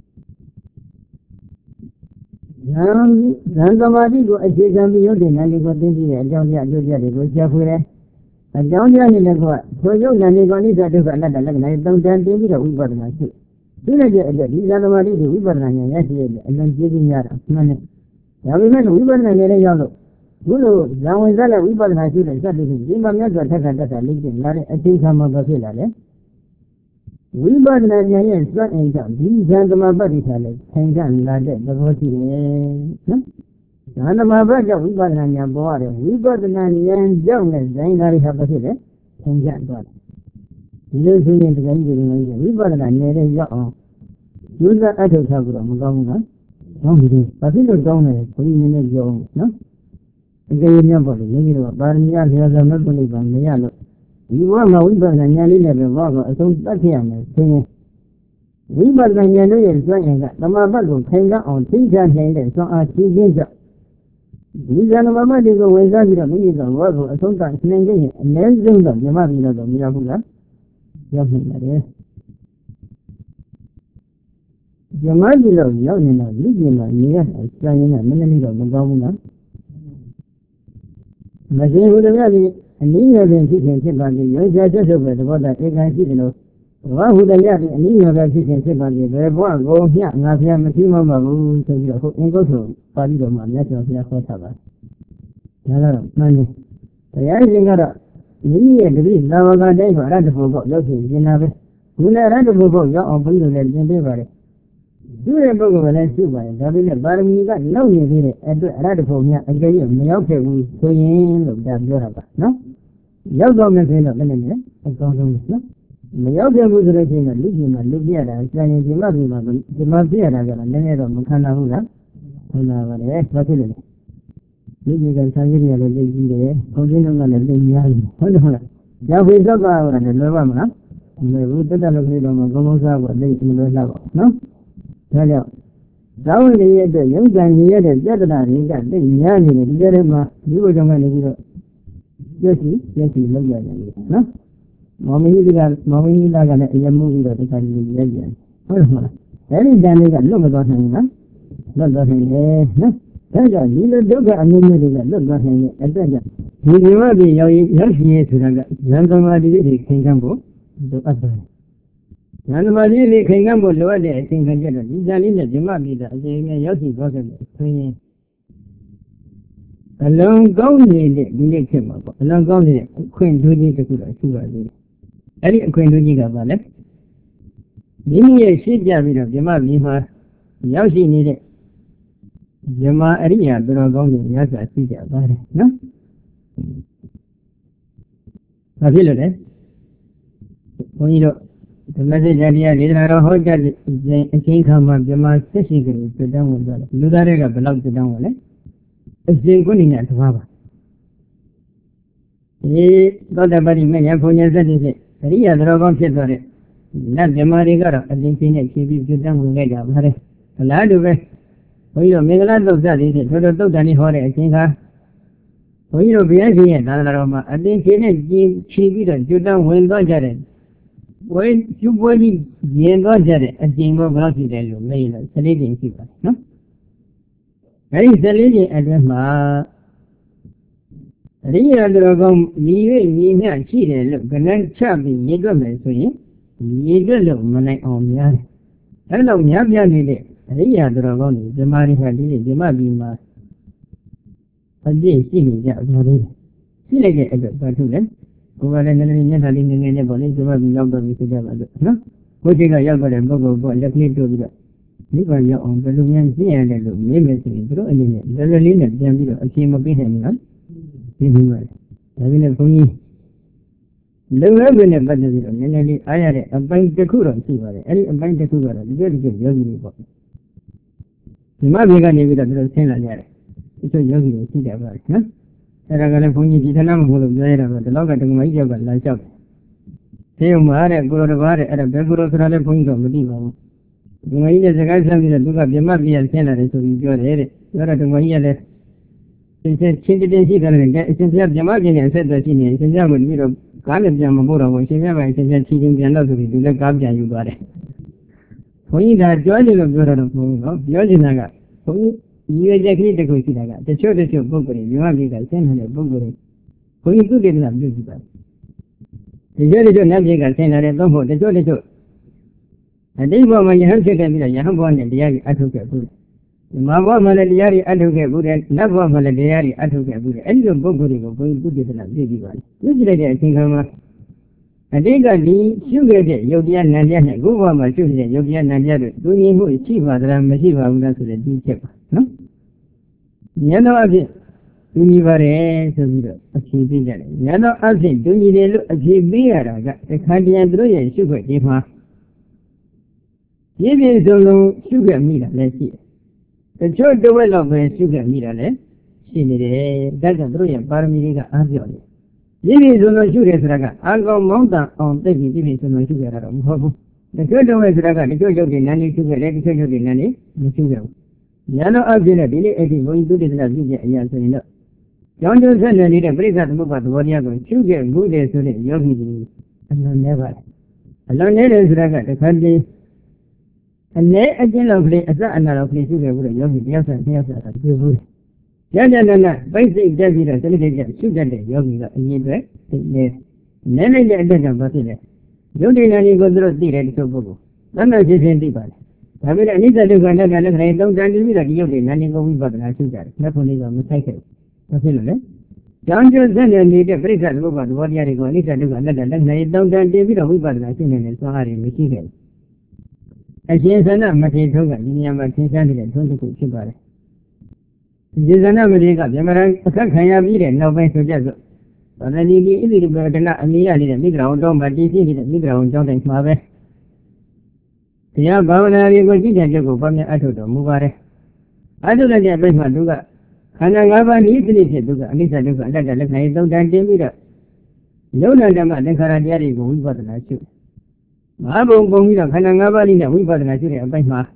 ဉာဏ်ဉာဏ်သမာဓိကိုအခြေခံပြီးရုပ်တည်ဉာဏ်လေးကိုသိသိတဲ့အကြောင်းပြအကျိုးပြတွေကိုကြားဖွေတယ်အကြောင်းပြနေလည်းကဆိုရုပ်ဉာဏ်လေးကိုအနိစ္စဒုက္ခအနတ္တလက္ခဏာသုံးတန်တင်းပြီးတော့ဝိပဿနာရှိဒီလိုကျတဲ့ဒီဉာဏ်သမာဓိကိုဝိပဿနာဉာဏ်ရရှိရတဲ့အလွန်ကျေးဇူးများတာမှန်တယ်ဒါပေမဲ့ဝိပဿနာဉာဏ်နဲ့ရောက်လို့ဘုလိုဇံဝင်စားတဲ့ဝိပဿနာရှိတဲ့စက်တွေဒီမှာမြတ်စွာဘုရားထက်ထက်လေးကျင်လာတဲ့အချိန်ခါမှာပဲဖြစ်လာတယ်ဝိပဿနာဉာဏ်ရဲ့စွမ်းအင်ကြောင့်ဒီဇံသမပတ္တိထားလဲဆင်ကြလာတဲ့သဘောရှိတယ်နော်ဇံသမပတ္တိကြောင့်ဝိပဿနာဉာဏ်ပေါ်ရတယ်ဝိပဿနာဉာဏ်ကြောင့်လည်းဇိုင်းသားတွေဟာပဲဖြစ်တယ်ဆင်ကြသွားတယ်ဒီလိုဆိုရင်တကယ်ကြီးဒီလိုကြီးဝိပဿနာဉာဏ်နဲ့ရောက်အောင်ယူဇအထုတ်ထားကြတော့မကောင်းဘူးနော်ဟုတ်ပြီဘာဖြစ်လို့ကောင်းလဲဘုရားနည်းနည်းပြောအောင်နော်အကြိမ်များပေါ့လေမိမိတို့ကပါရမီအလျော်စွာမဲ့ပုလိပံမရလို့ဒီဘဝမှာဝိပဿနာဉာဏ်လေးနဲ့ပဲဘောကအဆုံးသတ်ဖြစ်ရမယ်ဆိုရင်ဝိပဿနာဉာဏ်တို့ရဲ့စွမ်းအင်ကသမာပတ်ကိုခိုင်ခံ့အောင်သိချနိုင်တဲ့စွမ်းအားရှိခြင်းကြောင့်ဒီဇာနမမတိကိုဝင်စားပြီးတော့မိမိတို့ဘောကိုအဆုံးသတ်နိုင်ခြင်းရဲ့အနည်းဆုံးတော့မြမပြီးတော့မရဘူးလားရောက်နေတယ်ဇမကြီးလို့ရောက်နေတော့လူကြီးမှနေရတာစာရင်းနဲ့မင်းလည်းတော့မကောင်းဘူးလားမရှိဘူးတကယ်ကြီးအနည်းငယ်ပင်ဖြစ်ခြင်းဖြစ်ပါလေရောရှားချက်ထုတ်ပဲသဘောတဧကန်ရှိတယ်လို့ What would I get in university and say about the very one go here, not here, Matima Mabu, so you go to Padi of my natural Yakotava. Hello, money. The young got a mini and the reason now I got day for radical book, looking, you know, who let radical book, your own people and delivery. Do a book of an answer by W. Barmy got no near it at the radical here again, may okay, we go in of that Yoraba, no? Your government in a minute, a government, no? May okay, we go in a living and live here and saying the Mabima, the Mabia, and then of Mukana Hula, on our facility. You can say it as a day, continue on a living. Now we talk about the Lavama, the root of the Gomosa, what they in the level, no? Tell you. Down the young man here, the Jadana, that the Yanni, the Jerema, you were the man who Jessie, Jessie, look at it, no? Mommy, Mommy, like a movie that can be legend. Every time they got look about him, no? Not about him, no? That's a little dog and movie that look about him at that. He never be your young to the Yantamadi Kingambo, the upper. Yantamadi Kingambo, lower there, I think I get it. He's a little Jimabi that they may Yoshi got it. Along gone the came up, along gone the Queen Duty to the sugar. Any Queen Duty of Valet. Many a ship jabbing of Jimabi, Yoshi needed. Jama area, but I'm going to Yasa see about it, no? I feel it, when you know the message area, little hold that the king come of Jama fishing to down with the Ludarega belongs to down with it. It's the good in that, Baba. He got a body many upon your city. Ria dragon for it. Not the Marigara, I think he will be done with Lega. A lad of it. We don't make a lot of that, is it? We don't do any horror, I think, huh? We don't be anything, another Roma. I think she didn't, you don't win Gonjaret. When you win in Gonjaret, a thing of Rossi, you made a sleeping people, no? Very sleeping at the ma. Ria Dragon, me, me, and she look, and then chubby, you go, so you go look, my own yard. Hello, Yabian. Ria Dragon, the Mari had the Mabima. A day, see me, yeah, see like a cartoon, over and then having an enable to have younger with together, no? Putting a younger and bubble boy, let me do that. Live on your own, Peruvian sea and a look, maybe through a minute, the Lilina, then a team of behind, no? Having a pony. The revenue of the nearly I had a bank the Kura, see what a bank the Kura, very good yogi. The Mabiga with a little sailor there. It's a yogi, see that right, no? And I'm going to pony the number of the the log at my job and light up. Say, Mara, go to Vare at a beggar to another point of the Diva. The way the guys have to look up the Mabia and sailor to enjoy it. You're at the way. He said, she didn't see that. Since you have Jamagin and said that she needs, and that would be a kind of Jamabura when she never said she didn't get another to the Gabja, you got it. When you got Georgia of Georginaga, you exactly the Kushinaga, the church of your bookery, you have to send her a bookery. When you do get enough beautiful. The Georgia of Naviga sent her a bumbo, the Georgia. And this woman, you have to get me a young one and the other, I took a good. Mama Maladiari advocate good and Nava Maladiari advocate good and your bookery of going good is not baby one. Usually I think I'm a and they got the sugar, Yogian Nadiana, go on my children, Yogian Nadiana, doing who is cheap rather than Masiva without the teacher. No? Yano of it. Do you vary a cheap dinner? Yano of it. Do you look a cheap beer? I got a candy and brilliant sugar, if ma. Give me so low sugar meter, let's see. The church the well of a sugar meter, eh? See the that's a brilliant paramedica annually. Give me so no sugar, Raga. I'll go mountain on taking give me so no sugar at home. The church of Raga, the church of the nanny sugar, the church of the nanny, the sugar. Yano of the Billy, and going to the Naviga, yes, and no. John Johnson and a break at Mubat, Warrior, sugar, good as to the yogi, and never. Along there is Raga, the country. And there again of the another place you have a yogi, yes, and yes, and good. Janana, basic David, sugar, yogi, and you bet. Then I get a bottle. ရုပ်တည်နေကိုသူတို့သိတယ်တချို့ပုဂ္ဂိုလ်တဏှာဖြစ်ခြင်းသိပါတယ်ဒါပေမဲ့အနိစ္စဒုက္ခအနတ္တလက္ခဏာသုံးတန်ပြီးတော့ဒီရုပ်တည်နေကိုဝိပဿနာရှုကြတယ်လက်ဖို့လေးကမဆိုင်ခဲ့ဘူးဘာဖြစ်လို့လဲကြောင်းကျိုးဆက်နေတဲ့ပြိဿသမုပ္ပါဒ်ဘောတရားတွေကိုအနိစ္စဒုက္ခအနတ္တလက္ခဏာသုံးတန်ပြီးတော့ဝိပဿနာရှုနေတဲ့သွားရည်မရှိခဲ့ဘူးအရှင်သန္နမထေထုံးကဒီနေရာမှာသင်္ချာနေတဲ့ထုံးတစ်ခုဖြစ်ပါတယ်ဒီဇဏမထေကဗျမရန်အခက်ခံရပြီးတဲ့နောက်ပိုင်းဆိုကြဆိုဗန္ဓတိဒီဣတိပဒနာအမိရနေတဲ့မိဂရာဝန်တော်မှာတည်ရှိနေတဲ့မိဂရာဝန်ကျောင်းတိုင်းမှာပဲတရားဘာဝနာတွေကိုကြည့်တဲ့ချက်ကိုပေါင်းများအထောက်တော်မူပါတယ်အထုလည်းတဲ့အပိုင်းမှာသူကခန္ဓာ၅ပါးဤသတိဖြစ်သူကအနိစ္စဒုက္ခအတ္တလက္ခဏာသုံးတန်တင်ပြီးတော့ယုံနာဓမ္မသင်္ခါရတရားတွေကိုဝိပဿနာရှုမဟာဘုံပုံပြီးတော့ခန္ဓာ၅ပါးဤနဲ့ဝိပဿနာရှုတဲ့အပိုင်းမှာ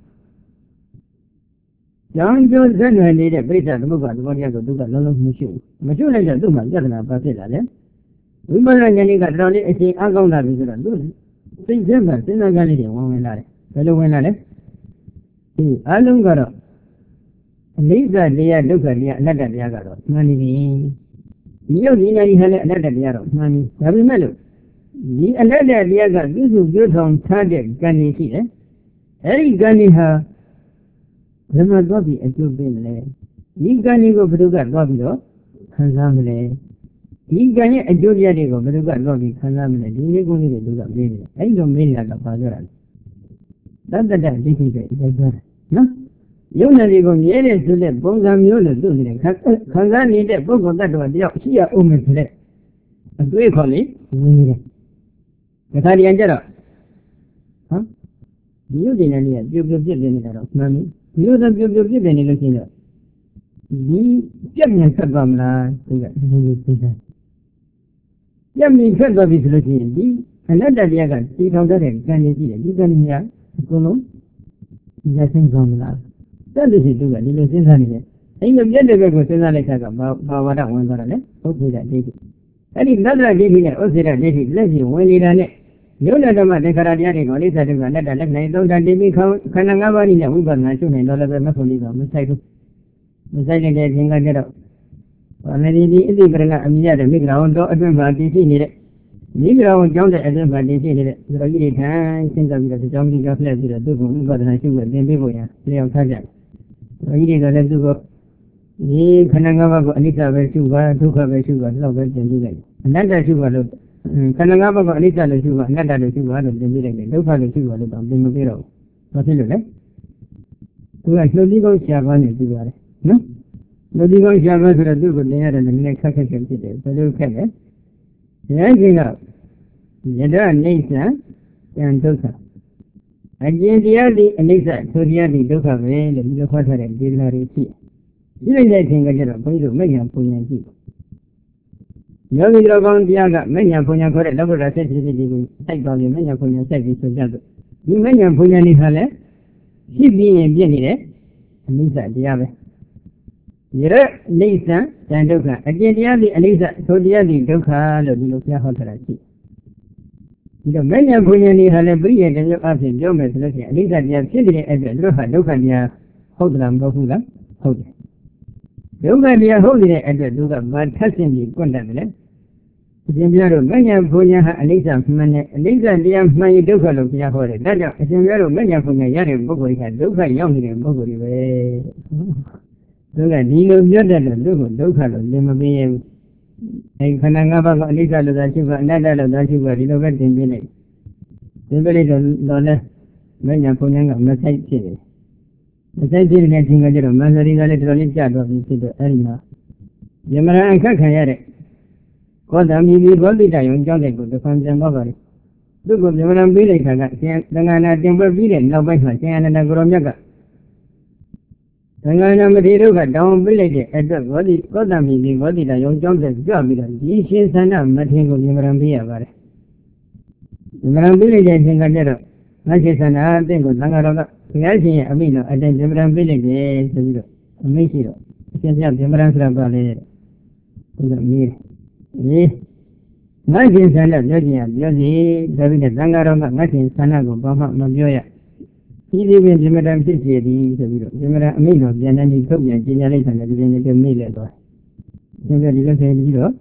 ကြောင်းကျိုးဆက်နွယ်နေတဲ့ပြိဿသမုပ္ပါဒ်သဘောတရားကိုသူကလုံးလုံးမရှိဘူးမရှုလိုက်တော့သူ့မှာပြဿနာပါဖြစ်လာတယ်ဝိပဿနာဉာဏ်ကတော်တော်လေးအချိန်အကောင်းလာပြီဆိုတော့သူသိစင်းမှာစဉ်းစားကြလေးတွေဝင်ဝင်လာတယ်ဘယ်လိုဝင်လာလဲဒီအလုံးကတော့အနိစ္စတရားဒုက္ခတရားအနတ္တတရားကတော့မှန်နေပြီဒီရုပ်ဒီနာကြီးဟာလည်းအနတ္တတရားတော့မှန်ပြီဒါပေမဲ့လို့ဒီအနတ္တတရားကပြုစုပြုထောင်ထားတဲ့ကံကြီးရှိတယ်အဲဒီကံကြီးဟာဘယ်မှာသွားပြီးအကျိုးပေးမလဲဒီကံကြီးကိုဘယ်သူကသွားပြီးတော့ခံစားမလဲဒီကံရဲ့အကျိုးပြတွေကိုဘယ်သူကသွားပြီးခံစားမလဲဒီမျိုးကုန်းလေးတွေသူကမေးနေတယ်အဲဒီတော့မေးနေတာကဘာပြောတာလဲတတ္တဒိဋ္ဌိပဲပြောတာနော်ယုံနာတွေကိုမြဲတဲ့ဆိုတဲ့ပုံစံမျိုးနဲ့သူ့နေခံစားနေတဲ့ပုဂ္ဂိုလ်တ attva တယောက်ရှိရအောင်မယ်ဆိုတဲ့အတွေ့အခေါ်လေးဝင်နေတယ်ဒါခါဒီအကြတော့ဟမ်ဒီယုတ်တင်နေကပြုတ်ပြုတ်ပြစ်ပြနေတာတော့မှန်ပြီဒီလိုဆိုပြုတ်ပြုတ်ပြစ်ပြနေလို့ရှိရင်တော့ဒီပြက်မြန်ဆက်သွားမလားသူကဒီလိုသိတယ်ပြက်မြန်ဆက်သွားပြီဆိုလို့ရှိရင်ဒီအနတ္တတရားကတည်ထောင်တဲ့ကံကြီးရှိတယ်ဒီကံကြီးကအကုန်လုံးလက်ဆင်းသွားမလားတက်လို့ရှိသူကဒီလိုစဉ်းစားနေတယ်အဲ့လိုပြက်တဲ့ဘက်ကိုစဉ်းစားလိုက်တာကဘာဘာဝရဝင်သွားတာလဲဟုတ်ပြီလားဒိဋ္ဌိအဲ့ဒီနတ္တဒိဋ္ဌိနဲ့ဥစ္စေရဒိဋ္ဌိလက်ရှိဝင်နေတာနဲ့ယုံနာဓမ္မသင်္ခါရတရားတွေကိုအိဋ္ဌဒုက္ခအနတ္တလက္ခဏာသုံးတန်တင်ပြီးခန္ဓာ၅ပါးနဲ့ဝိပဿနာရှုနိုင်တော့လည်းပဲမဖို့လေးတော့မဆိုင်ဘူးမဆိုင်တဲ့အချိန်ကကျတော့ဘာလဲဒီအသိပရကအမြင်ရတဲ့မိဂရာဝန်တော်အတွင်းမှာတည်ရှိနေတဲ့မိဂရာဝန်ကျောင်းတဲ့အတွင်းမှာတည်ရှိနေတဲ့ဒီလိုကြီးတွေထိုင်စဉ်းစားပြီးတော့ဒီကြောင်းကြီးကဖလက်ပြီးတော့သူ့ကိုဝိပဿနာရှုွယ်သင်ပေးဖို့ရလျောက်ထားကြတယ်ဒီကြီးတွေကလည်းသူ့ကိုဒီခန္ဓာ၅ပါးကိုအနိစ္စပဲရှုပါဒုက္ခပဲရှုပါလောက်ပဲသင်ပေးလိုက်အနတ္တရှုပါလို့ခန္ဓာ၅ပါးကအနိစ္စလို့ရှုပါအနတ္တလို့ရှုပါလို့သင်ပေးလိုက်တယ်ဒုက္ခလို့ရှုပါလို့တော့သင်မပေးတော့ဘူးဘာဖြစ်လို့လဲသူကလှုပ်ပြီးကောင်းရှားပါနေပြီးပါတယ်နော်လှုပ်ပြီးကောင်းရှားပါဆိုတော့သူ့ကိုသင်ရတယ်နည်းနည်းခက်ခက်ခက်ဖြစ်တယ်ဘယ်လိုခက်လဲဉာဏ်ချင်းကယတအိဋ္ဌံဉာဏ်ဒုက္ခအကျဉ်တရားဒီအနိစ္စဆိုတရားဒီဒုက္ခပဲလို့ဒီလိုခေါ်ထားတဲ့ဒေသနာတွေရှိရှိလိုက်တဲ့အချိန်ကကျတော့ဘုန်းကြီးတို့မဉ္ဇဉ်ပုံဉဏ်ရှိယောဂီတော်ကောင်းတရားကမဉ္ဇဉ်ပုံဉဏ်ခေါ်တဲ့လောကုတ္တရာဆက်ဖြစ်ဖြစ်ဒီကိုစိုက်ပါပြီးမဉ္ဇဉ်ပုံဉဏ်စိုက်ပြီးဆိုကြတော့ဒီမဉ္ဇဉ်ပုံဉဏ်នេះဟာလည်းရှိပြီးရင်ပြည့်နေတယ်အနိစ္စတရားပဲဒီရအိဋ္ဌံဉာဏ်ဒုက္ခအကျဉ်တရားဒီအနိစ္စဆိုတရားဒီဒုက္ခလို့ဒီလိုပြဟောထားတာရှိဒီတော့မဉ္ဇဉ်ပုံဉဏ်នេះဟာလည်းပြည့်ရဲ့တမျိုးအဖြစ်ပြောမယ်ဆိုလို့ရှိရင်အနိစ္စတရားဖြစ်နေတဲ့အဲ့အတွက်တို့ဟာဒုက္ခတရားဟုတ်တယ်လားမဟုတ်ဘူးလားဟုတ်တယ်ဒုက္ခတရားဟုတ်နေတဲ့အတွက်သူကမထက်ဆင့်ပြီးကွန့်တယ်လေအရှင်ဘုရားတို့မဉ္ဇဉ်ဘုံညာဟာအနိစ္စမှန်တယ်အနိစ္စတရားမှန်ရင်ဒုက္ခလို့ဘုရားဟောတယ်ဒါကြောင့်အရှင်ဘုရားတို့မဉ္ဇဉ်ဘုံညာရတဲ့ပုဂ္ဂိုလ်ကဒုက္ခရောက်နေတဲ့ပုဂ္ဂိုလ်တွေပဲသူကဒီလိုပြောတဲ့လို့သူ့ကိုဒုက္ခလို့လင်မပေးရဘူးအဲခန္ဓာ၅ပါးကအနိစ္စလို့သာရှိပါအနတ္တလို့သာရှိပါဒီလိုပဲသင်ပေးလိုက်သင်ပေးလိုက်တော့တော့လဲမဉ္ဇဉ်ဘုံညာကမဆိုင်ဖြစ်တယ်မဆိုင်ဖြစ်တဲ့အချိန်ကကျတော့မန္တရီကလည်းတော်တော်လေးကြာတော့ပြီဖြစ်တော့အဲဒီမှာယမရန်အခက်ခံရတဲ့ကောသမိဒီဘောဓိတယုံကြောင့်တဲ့ကိုတစ်ခါပြန်တော့ပါလေသူ့ကိုယမရန်ပေးလိုက်တာကရှင်သံဃာနာတင်ပွဲပြီးတဲ့နောက်ပိုင်းမှာရှင်အနန္ဒကိုရောမြတ်ကသံဃာနာမထေရတို့ကတောင်းပေးလိုက်တဲ့အတွက်ဘောဓိကောသမိဒီဘောဓိတယုံကြောင့်တဲ့ကြွပြီးတော့ဒီရှင်သန္တာမထေရကိုယမရန်ပေးရပါတယ်ယမရန်ပေးလိုက်တဲ့အချိန်ကကျတော့ငါရှင်သန္တာအသင်ကိုသံဃာတော်ကဘုရားရှင်ရဲ့အမိတော်အတိုင်းယမရန်ပေးလိုက်တယ်ဆိုပြီးတော့အမိရှိတော့အရှင်ဘုရားယမရန်ဆိုတာပါလေဘုရားမြည်ဒီငါရှင်ဆန္ဒပြောခြင်းရပြောစီဒါပြီးနဲ့သံဃာတော်ကငါရှင်ဆန္ဒကိုဘာမှမပြောရဤဒီပင်ပြမတန်ဖြစ်စီသည်ဆိုပြီးတော့ပြမတန်အမိန့်တော်ပြန်နေပြီးထုတ်ပြန်ကျင်ညာလိုက်တယ်ဒီပြင်နဲ့မိလဲတော့ရှင်ပြဒီလိုဆိုပြီးတော့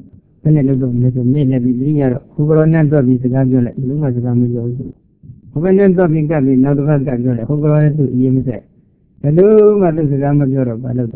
ဘယ်နဲ့လို့တော့မဆိုမေ့လည်းပြီးပြီးရတော့ခုကရောနဲ့တော့ပြီးစကားပြောလိုက်လူမှစကားမပြောဘူးဟိုဘက်နဲ့တော့ပြီးကပ်ပြီးနောက်တစ်ခါကပ်ပြောလိုက်ဟိုကရောနဲ့သူ့အရေးမဆက်ဘယ်လိုမှသူစကားမပြောတော့ဘာလို့လဲ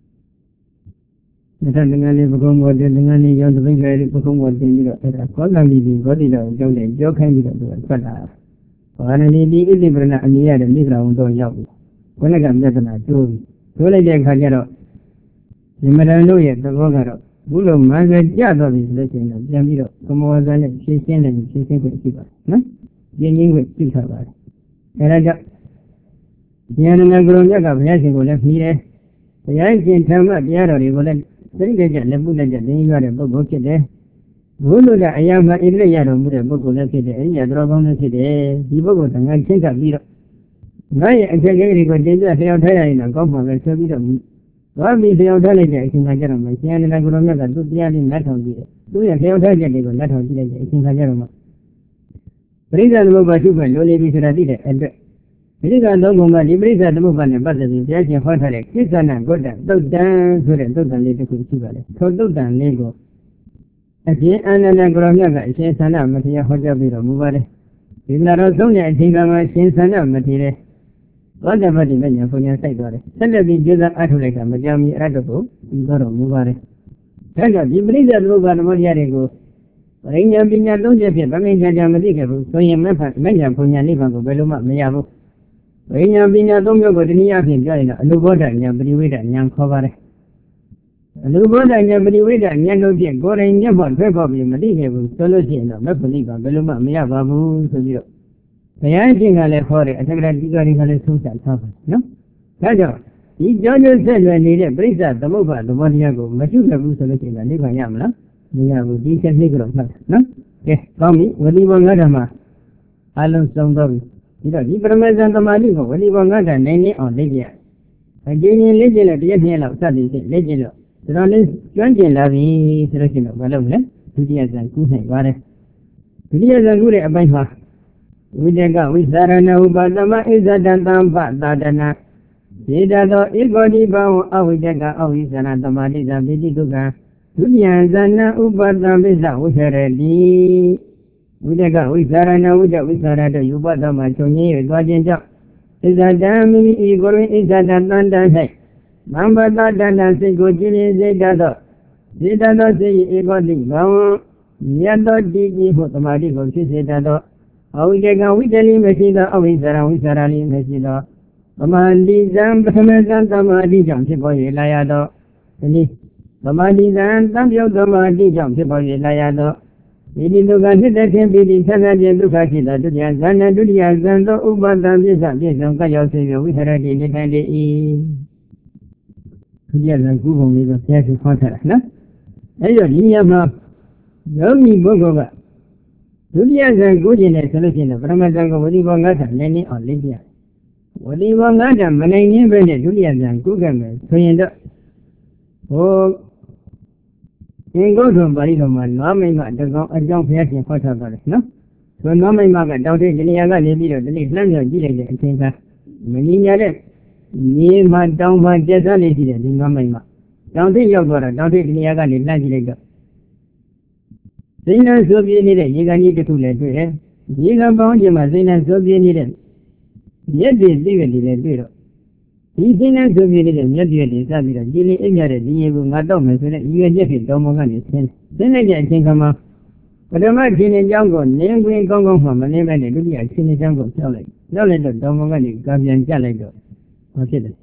ဒါတငန်းလေးပကုံးပေါ်တင်ငန်းလေးရောတပိတ်လေးပကုံးပေါ်တင်ပြီးတော့အဲ့ဒါကောလံပြီးပြီးဂေါတိတော်ကြောင်းတယ်ကြောခိုင်းပြီးတော့သူကထွက်လာဘာနဒီဒီဣတိပရဏအမြင်ရတဲ့မိစ္ဆာဝန်တော်ရောက်ပြီခொနကပြဿနာတိုးပြီတိုးလိုက်တဲ့အခါကျတော့ဒီမရန်တို့ရဲ့သဘောကတော့ဘူးလို့မှန်စကြတော့ပြီဆိုလို့ရှိရင်တော့ပြန်ပြီးတော့ကမောဇန်နဲ့ဖြည့်ရှင်းတယ်ဖြည့်ရှင်းခွင့်ရှိပါတယ်နော်ပြင်းရင်းခွင့်ပြုထားပါတယ်အဲဒါကြောင့်ဉာဏ်နဲ့ကရုဏာကဘုရားရှင်ကိုလည်းပြီးတယ်ဘုရားရှင်ဓမ္မတရားတော်တွေကိုလည်းသိတဲ့ကြလက်ပုလက်ကြသင်ရတဲ့ပုဂ္ဂိုလ်ဖြစ်တယ်ဘုလို့လည်းအရာမှဣတိရတော်မူတဲ့ပုဂ္ဂိုလ်လည်းဖြစ်တယ်အရိယာတော်ကောင်းလည်းဖြစ်တယ်ဒီပုဂ္ဂိုလ်ကငါချင်းကပ်ပြီးတော့ငါရဲ့အချက်ကြီးတွေကိုတင်ပြလျှောက်ထားရရင်တော့ကောင်းမှာပဲဆိုပြီးတော့ဘာပြီးလျှောက်ထားလိုက်တဲ့အချိန်ခါကျတော့မှရှင်အနန္ဒကုရမြတ်ကသူ့တရားလေးလက်ထောင်ကြည့်တယ်သူ့ရဲ့လျှောက်ထားချက်တွေကိုလက်ထောင်ကြည့်လိုက်တဲ့အချိန်ခါကျတော့မှပရိစ္ဆေသမုပ္ပါရှုခွင့်လိုလေပြီဆိုတာသိတဲ့အတွက်ပရိစ္ဆေသုံးခုမှဒီပရိစ္ဆေသမုပ္ပါနဲ့ပတ်သက်ပြီးဘုရားရှင်ဟောထားတဲ့ကိစ္စနာဂုတ္တသုတ်တံဆိုတဲ့သုတ်တံလေးတစ်ခုရှိပါတယ်ထိုသုတ်တံလေးကိုအရှင်အနန္ဒကုရမြတ်ကအရှင်သန္ဓမထေရဟောကြားပြီးတော်မူပါတယ်ဒီနာတော်ဆုံးတဲ့အချိန်ကမှရှင်သန္ဓမထေရသောတပတိမညာဘုညာစိုက်သွားတယ်ဆက်လက်ပြီးကျေးဇူးအားထုတ်လိုက်တာမကြောင်မီအဲ့ဒါကိုပြီးတော့မူပါတယ်ဒါကြောင့်ဒီပရိစ္ဆေသမုပ္ပါဓမ္မတရားတွေကိုပရိညာပညာသုံးချက်ဖြင့်ဗမိန်ချာချာမသိခဲ့ဘူးဆိုရင်မဖတ်မညာဘုညာနိဗ္ဗာန်ကိုဘယ်လိုမှမရဘူးပရိညာပညာသုံးမျိုးကိုတနည်းအားဖြင့်ပြောရင်တော့အနုဘောဓဉာဏ်ပရိဝေဒဉာဏ်ခေါ်ပါတယ်အနုဘောဓဉာဏ်ပရိဝေဒဉာဏ်တို့ဖြင့်ကိုယ်တိုင်မျက်မှောက်ထွက်ပေါ်ပြီးမသိခဲ့ဘူးဆိုလို့ရှိရင်တော့မဖနိဗ္ဗာန်ဘယ်လိုမှမရပါဘူးဆိုပြီးတော့ဘုရားရှင်ကလည်းခေါ်တယ်အထက်ကရာဒီကတွေကလည်းသုံးချထားပါတယ်နော်ဒါကြောင့်ဒီကြောင့်ကျဆက်လွယ်နေတဲ့ပရိစ္ဆေသမုပ္ပါသဘောတရားကိုမရှုခဲ့ဘူးဆိုလို့ရှိရင်နိဗ္ဗာန်ရမလားမရဘူးဒီချက်နှိပ်ကြတော့မှတ်နော်ကဲကောင်းပြီဝတိဘောငါးဓမ္မအလုံးစုံတော့ပြီဒီတော့ဒီပရမေဇန်သမာဓိကိုဝတိဘောငါးဓမ္မနိုင်နေအောင်လေ့ကျင့်အကျဉ်းချင်းလေ့ကျင့်လို့တရက်နှစ်ရက်လောက်စသည်ဖြင့်လေ့ကျင့်လို့ဒါတော့လေးကျွမ်းကျင်လာပြီဆိုလို့ရှိရင်တော့ဘာလုပ်မလဲဒုတိယဇန်ကူးနိုင်ပါတယ်ဒုတိယဇန်ကူးတဲ့အပိုင်းမှာဝိတကဝိသရဏဥပသမဣဇဒံသံပသာဒနာယေတသောဧကောတိဘဝအဝိတကအဝိသရသမာဓိသပိတိဒုက္ခဒုတိယဇဏဥပတံပိသဝိဟရတိဝိတကဝိသရဏဝိတဝိသရတဥပသမချုပ်ငင်း၍သွားခြင်းကြောင့်ဣဇဒံမိမိဤကိုယ်တွင်ဣဇဒံတန်တန်၌မံပတတတစိတ်ကိုကြည်လင်စေတတ်သောစေတတ်သောစိတ်ဧကောတိဘဝမြတ်သောတည်ကြည်ဖို့သမာဓိကိုဖြစ်စေတတ်သောအဝိတကဝိတလိမရှိသောအဝိဇ္ဇာဝိဇ္ဇာလိမရှိသောသမာဓိဇံပထမဇံသမာဓိကြောင့်ဖြစ်ပေါ်၍လာရသောဒီနည်းသမာဓိဇံတံပြုတ်သမာဓိကြောင့်ဖြစ်ပေါ်၍လာရသောဒီဒီဒုက္ခနှစ်သက်ခြင်းပိဋိဆန္ဒခြင်းဒုက္ခရှိသောဒုတိယဇံနဲ့ဒုတိယဇံသောဥပါဒံပြစ္ဆပြည့်စုံကရောက်စေ၍ဝိဟရတိနေထိုင်လေ၏ဒုတိယဇံကုပုံလေးကိုဘုရားရှင်ခေါ်ထားတာနော်အဲဒီတော့ဒီညမှာယောဂီပုဂ္ဂိုလ်ကဒုတိယဇန်ကိုကျင်တယ်ဆိုလို့ရှိရင်ပရမဇန်ကိုဝတိဘောငါးဓာတ်နိုင်နေအောင်လေ့ကျင့်ဝတိဘောငါးဓာတ်မနိုင်နေပဲနဲ့ဒုတိယဇန်ကိုခဲ့မယ်ဆိုရင်တော့ဟိုသင်္ကုတ်ထွန်ပါဠိတော်မှာနွားမိမတကောင်အကြောင်းဘုရားရှင်ဟောထားပါတယ်နော်ဆိုနွားမိမကတောင်ထိပ်ဒီနေရာကနေပြီးတော့ဒီနေ့လှမ်းမြောက်ကြည့်လိုက်တဲ့အချိန်ကမငြင်းညာတဲ့မြေမှာတောင်မှာကျက်စားနေရှိတယ်ဒီနွားမိမတောင်ထိပ်ရောက်သွားတာတောင်ထိပ်ဒီနေရာကနေလှမ်းကြည့်လိုက်တော့စိတ်နဲ့ဆိုပြင်းနေတဲ့ရေကန်ကြီးတစ်ခုလည်းတွေ့တယ်။ရေကန်ပေါင်းခြင်းမှာစိတ်နဲ့ဆိုပြင်းနေတဲ့မြက်တွေသိရနေတယ်တွေ့တော့ဒီစိတ်နဲ့ဆိုပြင်းနေတဲ့မြက်တွေတွေစပြီးတော့ကြည်လင်အိပ်ရတဲ့ဒီရေကိုငါတော့မယ်ဆိုတဲ့ရွယ်ချက်ဖြင့်တော်မောကနေဆင်းတယ်။ဆင်းလိုက်တဲ့အချိန်ခါမှာပထမခြေနေကြောင်းကိုနင်းကွင်းကောင်းကောင်းမှမနေပဲနဲ့ဒုတိယခြေနေကြောင်းကိုဖြောက်လိုက်။ဖြောက်လိုက်တော့တော်မောကနေကံပြန်ကျလိုက်တော့ဘာဖြစ်လဲ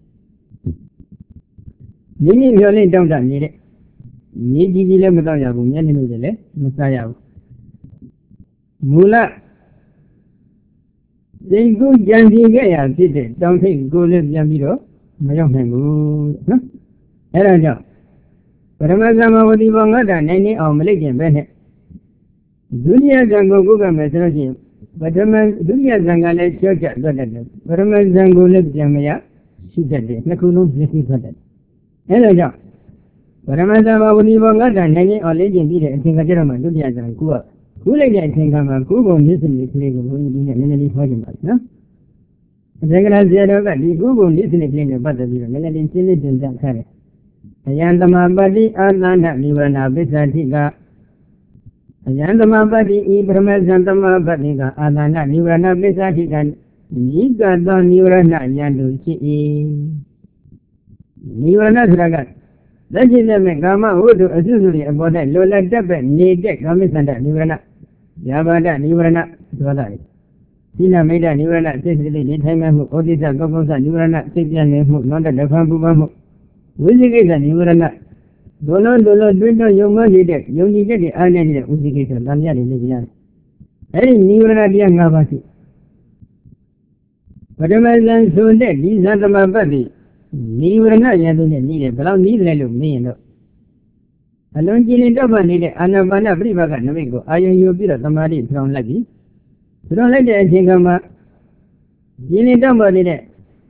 ။မိမိမျောလင့်တောင့်တနေတဲ့မြေကြီးကြီးလည်းမတော့ရဘူးမျက်နှာမျိုးလည်းမစားရဘူးမူလစိတ်ကူးကြံစည်ခဲ့ရဖြစ်တဲ့တောင်ထိပ်ကိုလည်းပြန်ပြီးတော့မရောက်နိုင်ဘူးနော်အဲဒါကြောင့်ပရမသမဝတိဘောငါးဓာတ်နိုင်နေအောင်မလိမ့်ကျင်ပဲနဲ့ဒုတိယဇံကိုကိုယ်ကမယ်ဆိုလို့ရှိရင်ပထမဒုတိယဇံကလည်းချော့ချတွက်တတ်တယ်ပရမဇံကိုလည်းပြန်မရရှိတတ်တယ်နှစ်ခုလုံးပြည့်စုံတတ်တယ်အဲဒါကြောင့်ပရမသမဝတိဘောငါးဓာတ်နိုင်နေအောင်လေ့ကျင့်ပြီးတဲ့အချိန်ကကျတော့မှဒုတိယဇံကိုကခုလိုက်တဲ့အချိန်ကမှကိုယ်ပုံမျက်စိလေးကလေးကိုဘုန်းကြီးဒီနဲ့နည်းနည်းလေးဟောကြပါနော်အတေကရာဇေတော်ကဒီကိုယ်ပုံမျက်စိလေးကလေးနဲ့ပတ်သက်ပြီးတော့နည်းနည်းလေးရှင်းလင်းတင်ပြထားတယ်အယံသမပတိအာသန္တနိဗ္ဗာန်ပစ္ဆတိက Yandama Badi, Ibrahim Santama Badika, Adana, Nurana Pesaki, Nika Don Nurana Yandu Chi Nurana Dragat. That is the Megama who do associate about that Lola Debet, Nidek, Kamisanda, Nurana, Yabada, Nurana, Dwalai. Sina made a Nurana, Sicily, Tamamu, Odisa, Gogosa, Nurana, Sipian, not a Defamu. Wizigate, Nurana. Dono Dono Dwindle, you must get you need the island of Wizigate, Lamia, Livian. Any Nurana Diangavati. Whatever than so dead, these are my body. Nurana Yadun needed, but I'll need a me. Alone in it over needed, Anavana Privaga Namigo. I you be a Tamari from Lagi. You don't let the Jingama. You need somebody.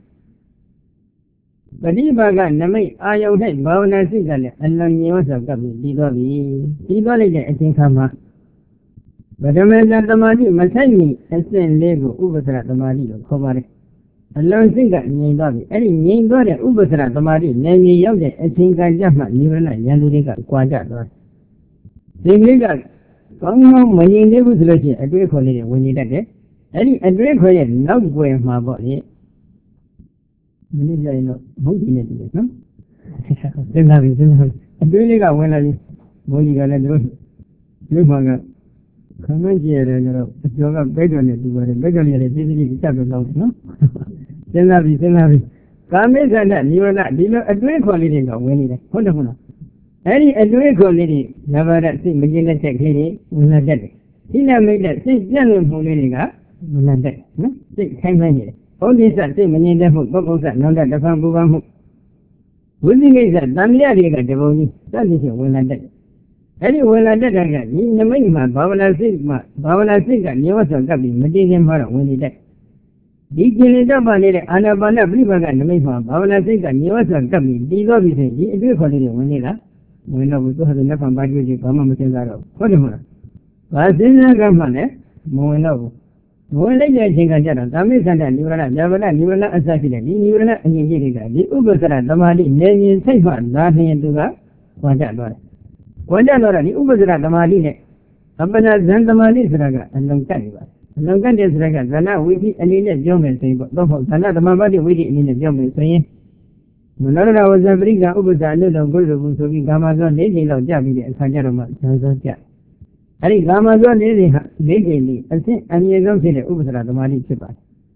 But if I got Nami, I owe that Bavana Sigal, and long years of Gabi, Digobi, Digoli, I think I'm a. But a man that the Madi must send me and send Lego Ubatra the Madi of Komari. A long singer, Nigobi, any Nigobi, Ubatra the Madi, namely Yoga, and think I just not Nivana, Yandiga, Quadra. Singliga, come home when you live with Russia, a great holiday when you get it. Any a great holiday, not going my body. Many no moving it, no? Then have it, then have it. I really got when I was going to do. Look, Manga. Come on, dear, you got better than you were better than you did, no? Then have it, then have it. Come in and you are not, you know, a great quality of winning. Hold on. Any a great quality, never that thing begin to take lady, will not get it. He never made that six gentlemen who living up, will not get it, no? Six ten minutes. All these are things in the book, Bobos and not that the Fambu. Within is that Damia, the that is when I did. Any when I did, in the minimum, Bavala Sigma, Bavala Siga, you also got the Median Mara when he died. Deacon is up on it, Anabana Bribaga, the Mayfam, Bavala Siga, you also got me, these obviously, if you call it when you are, when I would have enough about you, come on with the What am I? But then I got money, more novel. When I think I get a Tamis and Nurana, Javana, Nurana, Assassin, Nurana, and Yiriga, the Ubasara, the Mali, Navy, Saifan, laughing into that. What that was. What that was the Ubasara, the Mali, Abana, Zantamali, Raga, and Longaniva. Longan Raga, Zana, we and in a German say, but Zana, the Mabadi, we did in a German saying. Munara was a bring up with a little good of Gamazon, Lady of Javi, and Sajarama, Sanzia. Ari Gamazon lady legally, and you don't see the Ubasara the Mari Chipa.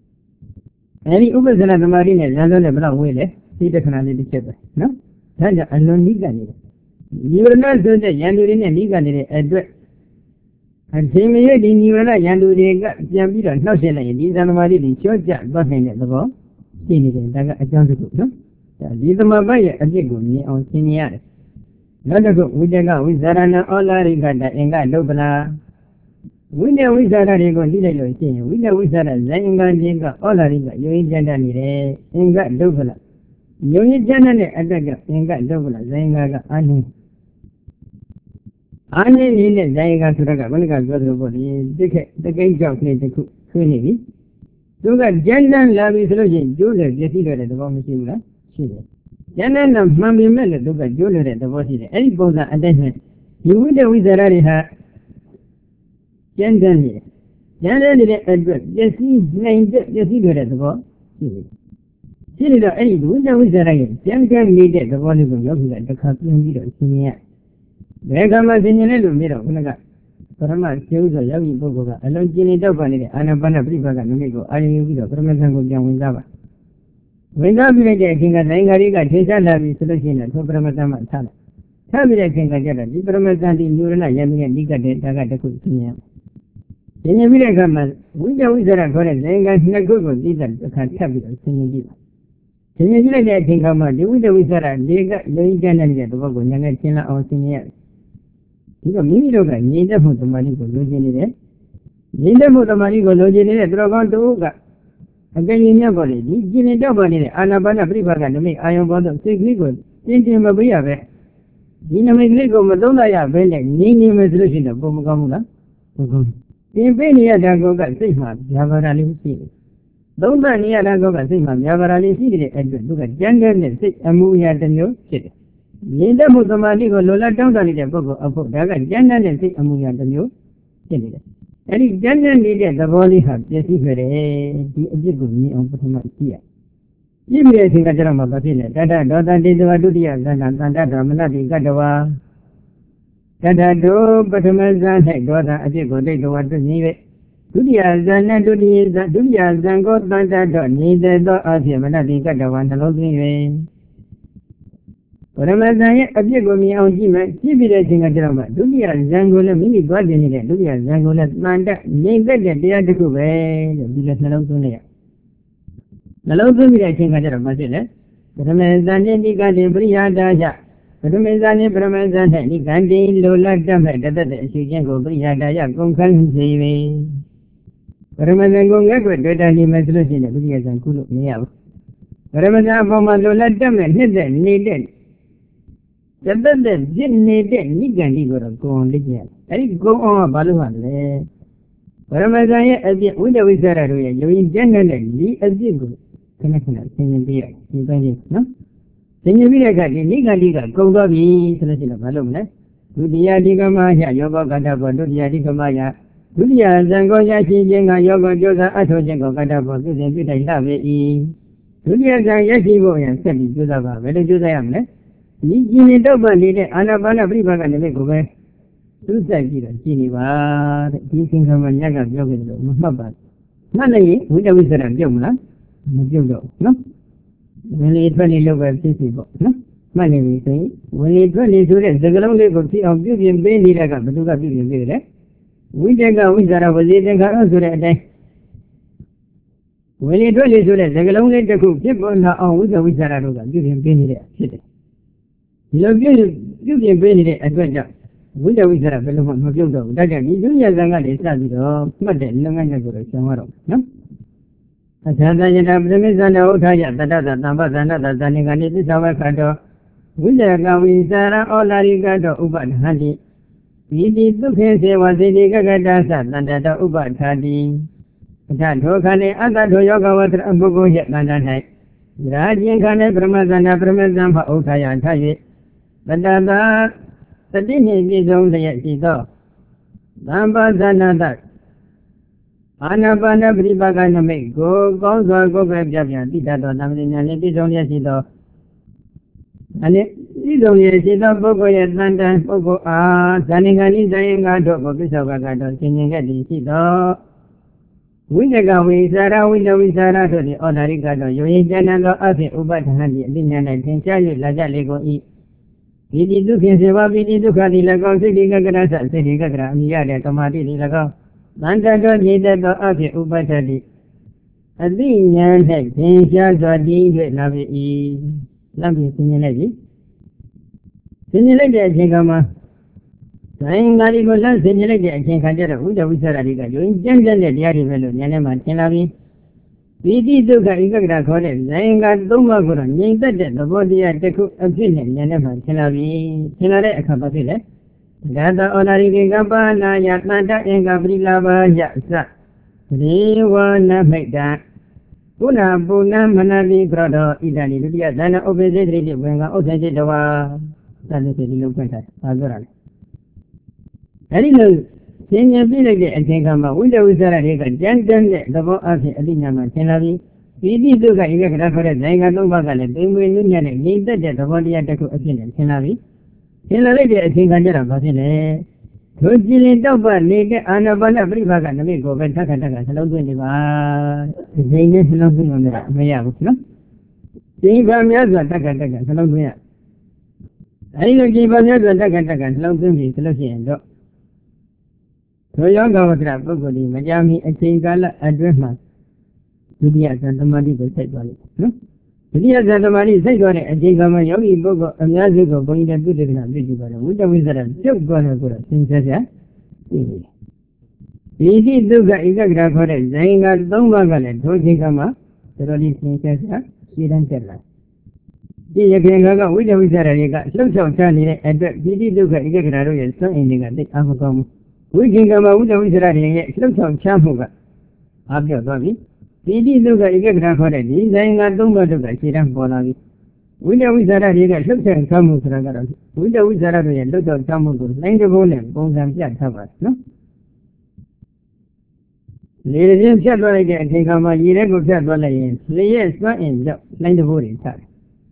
Any Ubasara the Marine, and the Brown Willie, see the canal chipper. No? Tanja alone legally. You will not do the Yandurin and legally address. And same year, you will not Yandu Jambida, no selling, these are the Mari, church, buffing at the ball. See it in a jungle. No? These are my buyer, a jig on senior. Another good with the gun with Zarana, all I got that and got Dobana. We know we got a go, we know we got a Zanga Jinga, all I got, you ain't Janani, and got Dobana. You ain't Janani, and got Dobana, Zanga got Annie. Annie in the Zanga to the Gavanga got the body, the gate job played the Queenie. So that Jandan love is losing, Julia, Jessie got the bomb, she did. Janan of Mammy Miller took a jeweler at the body, any both are attachment. You will with the Rariha Jandan. Janan did it at good. Jessie named Jessie good at the ball. She did any window with the Ryan. Jangan needed the volume of looking at the cartoon video. There comes in a little mirror. Parama shows a young Boga, a long Jenny Dobani, and a Bana Privaga, Numigo, I knew video from a Zango Jawindava. When I be a king and Angariga, Tisha, solution and Sopramatama Tana. Tell me that king I get a diplomat in Nurana, Yami and Diga de Tagata Kusinia. In a village, we know whether I got a Zanga, Nago, these are the capital, singing Diva. In a village, I think I'm a Duda Wizara, Diga, Loigan and the Bogo, Yanatina or Senior. You know, Mimidoga, neither for the money go losing it. Neither for the money go losing it, drove on to Uga. Again, you never did. You didn't double it. Anabana Privaga to make iron bottom six liquid. Thinking of a Biave. You know, make Ligo Madonna, Velen, Nini resolution of Bomugamula. In Venia, Dago got six months, Yavarali City. Don't buy near Dago got six months, Yavarali City, and look at Jangan and six and movie at the new city. နေတဲ့မှုသမာဓိကိုလိုလားတောင်းတနေတဲ့ပုဂ္ဂိုလ်အဖို့ဒါကဉာဏ်နဲ့စိတ်အမှုရာတစ်မျိုးဖြစ်နေတယ်အဲ့ဒီဉာဏ်နဲ့နေတဲ့သဘောလေးဟာပြည့်စုံခဲ့တယ်ဒီအပြစ်ကိုမြင်အောင်ပထမကြည့်ရကြည့်ပြီးတဲ့အချိန်ကကျတော့မှဘာဖြစ်လဲတတ္တဒေါသတိတဝဒုတိယဇဏတန္တဓမ္မနတိကတ္တဝါတတ္တဒုပထမဇာ၌ဒေါသအပြစ်ကိုဒိဋ္ဌဝတွင်၍ဒုတိယဇာနဲ့ဒုတိယဇာဒုတိယဇံကိုတန်တတော့နေတဲ့သောအဖြစ်မနတိကတ္တဝါနှလုံးသွင်း၍ပရမဇံရဲ့အပြစ်ကိုမြင်အောင်ကြည့်မယ်ကြည့်ပြီးတဲ့အချိန်ကကျတော့မှဒုတိယဇံကိုလည်းမိမိသွားတင်နေတဲ့ဒုတိယဇံကိုလည်းတန်တငြိမ့်သက်တဲ့တရားတစ်ခုပဲလို့ဒီလိုနှလုံးသွင်းလိုက်ရနှလုံးသွင်းပြီးတဲ့အချိန်ကကျတော့မှဖြစ်လေပရမဇံတိတိကတိပရိယာတာယပရမဇာနိပရမဇာ၌ဒီကံတိလိုလတ်တတ်မဲ့တသက်တဲ့အရှိချင်းကိုပရိယာတာယကုန်ခန်းစေ၍ပရမဇန်ကိုငဲ့ွယ်တွေ့တာနေမယ်ဆိုလို့ရှိရင်ဒုတိယဇန်ကုလို့မရဘူးပရမဇန်အပေါ်မှာလိုလတ်တတ်မဲ့နှစ်သက်နေတဲ့တသက်တဲ့ဖြစ်နေတဲ့နိဂန္တိကိုတော့ကိုယ်လိကျရအဲ့ဒီကိုယ်အောင်ကဘာလို့ဟာလဲပရမဇန်ရဲ့အပြစ်ဝိတ္တဝိသရတို့ရဲ့ယုံကြည်ကျင့်တဲ့ဒီအပြစ်ကိုခဏခဏသင်ရင်ပြရဒီပိုင်းလေးနော်သင်ရင်ပြီးတဲ့အခါဒီနိဂန္တိကကုန်သွားပြီဆိုလို့ရှိရင်ဘာလို့မလဲဒုတိယဒီကမယယောဂကတ္တဘောဒုတိယဒီကမယဒုတိယဇံကိုရရှိခြင်းကယောဂပြောစာအထောခြင်းကိုကတ္တဘောသိစဉ်ပြုတိုင်လှပေ၏ဒုတိယဇံရရှိဖို့ရန်ဆက်ပြီးကြိုးစားပါဘယ်လိုကြိုးစားရမလဲဒီကြည်နေတော့ပတ်နေတဲ့အာနာပါနပြိပါကနိမိတ်ကိုပဲသူ့ဆိုင်ပြီးတော့ကြည်နေပါတဲ့ဒီသင်္ခါမညက်ကပြောခဲ့တယ်လို့မမှတ်ပါဘူးမှတ်လိုက်ရင်ဝိတ္တဝိသရပြုတ်မလားမပြုတ်တော့နော်ဝင်လေထွက်လေလို့ပဲဖြစ်စီပေါ့နော်မှတ်နေပြီဆိုရင်ဝင်လေထွက်လေဆိုတဲ့စကားလုံးလေးကိုဖြစ်အောင်ပြုပြင်ပေးနေတဲ့ကဘယ်သူကပြုပြင်ပေးတယ်ဝိတ္တကဝိသရဝစီသင်္ခါရဆိုတဲ့အတိုင်းဝင်လေထွက်လေဆိုတဲ့စကားလုံးလေးတစ်ခုဖြစ်ပေါ်လာအောင်ဝိတ္တဝိသရတို့ကပြုပြင်ပေးနေတဲ့ဖြစ်တယ်ဒီလိုပြုပြုပြင်ပေးနေတဲ့အတွက်ကြောင့်ဝိတ္တဝိသရဘယ်လိုမှမပြုတ်တော့ဘူးဒါကြောင့်ဒီဒုညဇံကလည်းစပြီးတော့မှတ်တဲ့လုပ်ငန်းချက်ကိုတော့ရှင်းရတော့နော်အသန္တယတပရမိဇန္တဥထာယတတ္တသံပသန္တသဇာနိကနိသစ္စာဝခတောဝိတ္တကဝိသရဩလာရိကတောဥပဒဟတိဤတိဒုက္ခေစေဝစေတိကကတသတန္တတောဥပထာတိအထထောခဏေအတ္တထောယောဂဝတ္တအပုဂ္ဂိုလ်ယတန္တ၌ရာကျင်ခဏေပရမဇန္တပရမဇံဖဥထာယထ၍တတ္တသာတတိနှင့်ပြည့်စုံလျက်ရှိသောသံပါဇဏတအာနာပါနပရိပါကနမိတ်ကိုကောင်းစွာကိုယ်ပဲပြပြတိတတ်သောသံဃာဉာဏ်နှင့်ပြည့်စုံလျက်ရှိသောအနေပြည့်စုံလျက်ရှိသောပုဂ္ဂိုလ်ရဲ့တန်တန်ပုဂ္ဂိုလ်အားဇာနိကနိဇယင်္ဂတို့ကိုပြစ္ဆောကကတော့သင်ញင်ခဲ့သည်ရှိသောဝိတကဝိသရဝိတဝိသရတို့သည်ဩနာရိကတော့ယုံရင်ကျမ်းသောအဖြစ်ဥပဒဟံသည်အတိညာ၌သင်ရှား၍လာကြလေကုန်၏ဒီတိဒုက္ခစေဝပိတိဒုက္ခတိ၎င်းစိတ်တိကကရသစိတ်တိကကရအမိရတဲ့သမာဓိတိ၎င်းတန်တတော်ညီတတ်သောအဖြစ်ဥပဒတိအတိညာ၌သင်ရှားစွာတည်၍လာပြီ၏လမ်းပြီးသင်ញင်လိုက်ပြီသင်ញင်လိုက်တဲ့အချိန်ကမှဇိုင်းငါဒီကိုလမ်းသင်ញင်လိုက်တဲ့အချိန်ခါကျတော့ဥဒ္ဒဝိသရတိကယုံကျမ်းကျမ်းတဲ့တရားတွေပဲလို့ဉာဏ်ထဲမှာသင်လာပြီပီတိဒုက္ခဧကဂရခေါ်တဲ့ဇိုင်းကသုံးပါးကိုတော့ငြိမ်သက်တဲ့သဘောတရားတစ်ခုအဖြစ်နဲ့ဉာဏ်ထဲမှာသင်လာပြီသင်လာတဲ့အခါဘာဖြစ်လဲဒါသောဩနာရိကေကပနာယတန္တအင်္ဂပရိလာဘာယသဒေဝနမိတ်တပုဏ္ဏပုဏ္ဏမနတိကရတောဣဒံဒုတိယဇာနဥပ္ပေစေတိတိဝေငါဥစ္စေတိတဝါသတိတိလုံးပြတ်တာဘာပြောရလဲအဲ့ဒီလိုသင်ញင်ပြလိုက်တဲ့အချိန်ကမှဝိတ္တဝိသရတွေကကြမ်းတမ်းတဲ့သဘောအဖြစ်အတိညာမှာသင်လာပြီးပီတိဒုက္ခဧကဂရခေါ်တဲ့ဇိုင်ကသုံးပါးကလည်းသိမွေနုညံ့တဲ့ငြိမ်သက်တဲ့သဘောတရားတစ်ခုအဖြစ်နဲ့သင်လာပြီးသင်လာလိုက်တဲ့အချိန်ကကြတော့ဘာဖြစ်လဲထိုကြည်လင်တောက်ပနေတဲ့အာနာပါနပရိပါကနမိတ်ကိုပဲထက်ခါထက်ခါနှလုံးသွင်းနေပါဒီစိတ်နဲ့နှလုံးသွင်းလို့မရဘူးနော်ကြည်ပါများစွာထက်ခါထက်ခါနှလုံးသွင်းရအဲဒီလိုကြည်ပါများစွာထက်ခါထက်ခါနှလုံးသွင်းပြီးဆိုလို့ရှိရင်တော့ထိုယောဂဝတ္တပုဂ္ဂိုလ်ဒီမကြမီအချိန်ကာလအတွင်းမှာဒုတိယဇန်သမာဓိကိုစိုက်သွားလိမ့်နော်ဒုတိယဇန်သမာဓိစိုက်သွားတဲ့အချိန်ကမှယောဂီပုဂ္ဂိုလ်အများစုကိုဘုန်းကြီးတို့ပြုတယ်ကပြုကြည့်ပါတယ်ဝိတ္တဝိသရပြုတ်သွားတယ်ဆိုတော့သင်ဆက်ဆက်သိနေတယ်ဒီတိဒုက္ခဧကဂရခေါ်တဲ့ဇိုင်းကသုံးပါးကလည်းထိုချိန်ကမှတော်တော်လေးသင်ဆက်ဆက်ရှင်းတန်းတက်လာဒီရခင်ကကဝိတ္တဝိသရတွေကလှုပ်ဆောင်ချနေတဲ့အတွက်ဒီတိဒုက္ခဧကဂရတို့ရဲ့စွန့်အင်တွေကသိအားမကောင်းဘူးဝိခင်ကမဝိတ္တဝိသရတွေရဲ့လှုပ်ဆောင်ချမှုကအားပြော့သွားပြီပီတိဒုက္ခဧကဂရခေါ်တဲ့ဒီဇိုင်းကသုံးပါးဒုက္ခခြေတန်းပေါ်လာပြီဝိတဝိဇာရတွေကလှုပ်ဆက်ထားမှုဆိုတာကတော့ဝိတဝိဇာရတွေရဲ့လှုပ်တော့ထားမှုကိုလိုင်းတစ်ပုံးနဲ့ပုံစံပြထားပါတယ်နော်လေရင်းဖြတ်သွားလိုက်တဲ့အချိန်ခါမှာရေထဲကိုဖြတ်သွားလိုက်ရင်လေရဲ့စွမ်းအင်ကြောင့်လိုင်းတစ်ပုံးတွေထားတယ်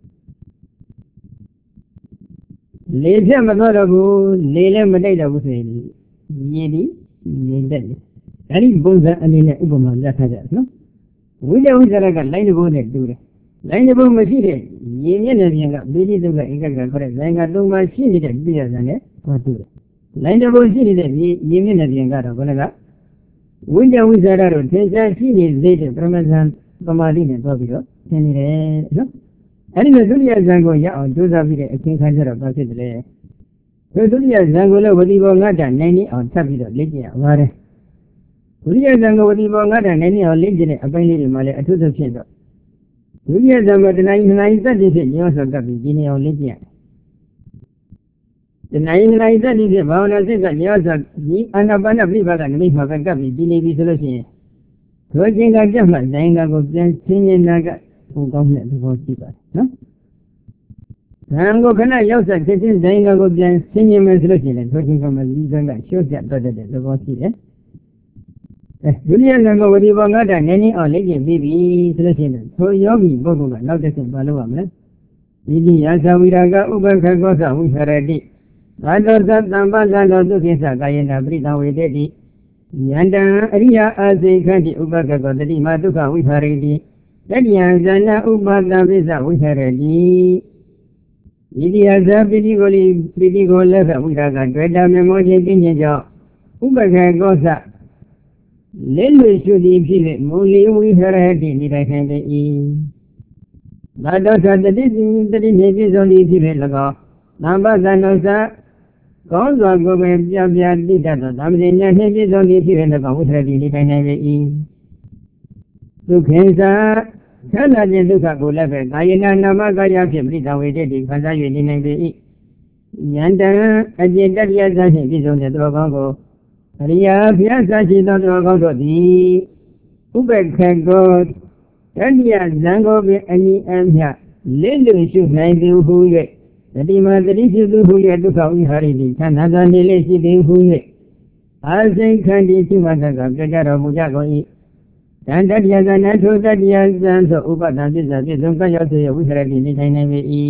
လေဖြတ်မသွားတော့ဘူးလေလည်းမတိုက်တော့ဘူးဆိုရင်ရေဒီရေတက်တယ်အဲ့ဒီပုံစံအနေနဲ့ဥပမာပြထားကြတယ်နော်ဝိတဝိဇာရကလိုင်းတစ်ပုံးနဲ့တူတယ်လိုင်းတစ်ပုံးမရှိတဲ့ရေမျက်နှာပြင်ကပိဋိသုခဧကဂရခေါ်တဲ့ဇိုင်းကသုံးပါးရှိနေတဲ့ပြည့်ရတဲ့နဲ့ဟောတူတယ်လိုင်းတစ်ပုံးရှိနေတဲ့ရေမျက်နှာပြင်ကတော့ဘယ်ကဝိတဝိဇာရတို့သင်္ချာရှိနေသေးတဲ့ပရမဇန်သမာဓိနဲ့တွားပြီးတော့သင်နေတယ်နော်အဲ့ဒီလိုဒုတိယဇန်ကိုရအောင်ကြိုးစားပြီးတဲ့အချိန်ခါကျတော့ဘာဖြစ်တယ်လဲဒီဒုတိယဇန်ကိုလည်းဝတိဘောငါတ္တနိုင်နေအောင်ထပ်ပြီးတော့လေ့ကျင့်ရပါတယ်ဒုတိယဇန်ကိုဝတိဘောငါတ္တနိုင်နေအောင်လေ့ကျင့်တဲ့အပိုင်းလေးတွေမှာလည်းအထူးသဖြင့်တော့ဒုတိယဇန်မှာတဏှာကြီးနှစ်နိုင်သက်တည်းဖြစ်ညောဆောကပ်ပြီးဒီနေအောင်လေ့ကျင့်ရတယ်တဏှာကြီးနှစ်နိုင်သက်တည်းဖြစ်ဘာဝနာစိတ်ကညောဆောဒီအာနာပါနပြိပါကနိမိတ်မှာပဲကပ်ပြီးဒီနေပြီဆိုလို့ရှိရင်ဒုချင်းကပြတ်မှနိုင်ကကိုပြန်ရှင်းနေတာကဘုံကောင်းတဲ့သဘောရှိပါတယ်နော်ဇန်ကိုခဏရောက်ဆက်ဖြစ်ချင်းနိုင်ကကိုပြန်ရှင်းနေမယ်ဆိုလို့ရှိရင်ဒုချင်းကမှဒီဇန်ကရှော့ပြတ်တတ်တဲ့သဘောရှိတယ်အဲဒုတိယဇန်ကိုဝတိဘောငါတ္တနည်းနည်းအောင်လေ့ကျင့်ပြီးပြီဆိုလို့ရှိရင်ဆိုယောဂီပုဂ္ဂိုလ်ကနောက်တစ်ဆင့်ပါလို့ရမယ်ဒီဒီယာသဝိရာကဥပခခောသဝိဟရတိဘာတောသတံပသတောဒုက္ခိသကာယေနပရိသဝေတတိဉာဏ်တံအရိယအာစေခတိဥပခခောတတိမဒုက္ခဝိဟရတိတတိယဇဏဥပသံပိသဝိဟရတိဒီဒီယာသပိတိကိုလိပိတိကိုလည်းဝိရာကတွေ့တာမေမောခြင်းပြင်းခြင်းကြောင့်ဥပခေကောသလဲလွေရှုသည်ဖြစ်တဲ့မူလီဝိဟရတိနေထိုင်နိုင်တဲ့ဤဘာတော်သတတိတတိနေပြည့်စုံသည်ဖြစ်တဲ့၎င်းသံပသနုသကောင်းစွာကိုယ်ပဲပြပြတိတတ်သောသံဃာဉာဏ်နှင့်ပြည့်စုံသည်ဖြစ်တဲ့၎င်းဝိဟရတိနေထိုင်နိုင်တဲ့ဤဒုက္ခိသဆန္ဒခြင်းဒုက္ခကိုလည်းပဲကာယနာနာမကာယဖြင့်ပရိသဝေတ္တိခံစား၍နေနိုင်ပေ၏ဉာဏ်တံအကျင့်တတိယသဖြင့်ပြည့်စုံတဲ့သောကောင်းကိုအရိယာဘုရားဆရှိသောတော်ကောင်းတို့သည်ဥပ္ပခေကောတတိယဇံကိုပင်အညီအမျှလေးလွင်ရှုနိုင်သည်ဟု၍တတိမတတိရှိသူဟု၍ဒုက္ခဝိဟာရိတိသန္တာသာနေလေးရှိသည်ဟု၍အာစိခန္တီရှိမှသာကပြောကြတော်မူကြကုန်၏တန်တတိယဇံနဲ့ထိုတတိယဇံသို့ဥပဒံပစ္စပြည့်စုံကရောက်စေဝိဟာရတိနေထိုင်နိုင်ပေ၏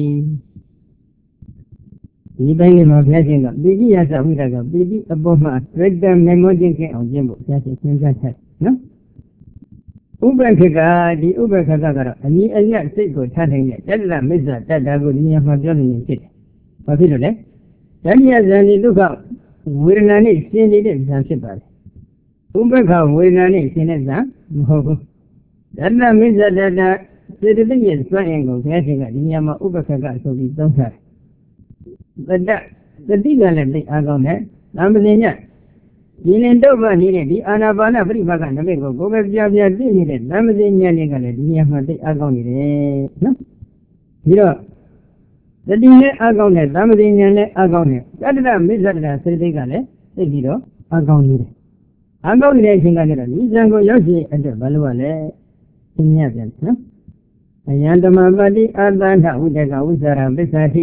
ဒီပိုင်းလေးမှာဘုရားရှင်ကပိဋိယသဝိရကပိဋိအပေါ်မှာရတ္တမေမောခြင်းကအောင်ခြင်းဖို့ဘုရားရှင်သင်ကြားထားနော်ဥပ္ပခေကဒီဥပ္ပခေကကတော့အနည်းအညတ်စိတ်ကိုထားနိုင်တဲ့တတ္တမစ္ဆတတ္တာကိုဒီနေရာမှာပြောနေရင်ဖြစ်တယ်။ဘာဖြစ်လို့လဲ။တတိယဇန်ဒီဒုက္ခဝေဒနာနဲ့ရှင်းနေတဲ့ဇန်ဖြစ်ပါတယ်။ဥပ္ပခဝေဒနာနဲ့ရှင်းတဲ့ဇန်မဟုတ်ဘူး။တတ္တမစ္ဆတတ္တာစေတသိက်ရဲ့စွမ်းအင်ကိုဘုရားရှင်ကဒီနေရာမှာဥပ္ပခေကဆိုပြီးသုံးထားတယ်။တတ္တသတိကလည်းသိအားကောင်းတယ်။သံပဇင်ညဒီလင်တော့မှနေတဲ့ဒီအာနာပါနပရိပါကနမိတ်ကိုကိုယ်ပဲပြပြသိနေတဲ့သံပဇင်ညလေးကလည်းဒီနေရာမှာသိအားကောင်းနေတယ်နော်။ပြီးတော့သတိနဲ့အားကောင်းတဲ့သံပဇင်ညနဲ့အားကောင်းတဲ့တတ္တမစ္ဆတတ္တစေတသိက်ကလည်းသိပြီးတော့အားကောင်းနေတယ်။အားကောင်းနေတဲ့အချိန်ကကျတော့ဒီဇံကိုရောက်ရှိအတွက်ဘာလို့ လဲ။သင်ညပြန်နော်။အယံဓမ္မပတိအာသန္ထဝိတကဝိသရာပစ္ဆာတိ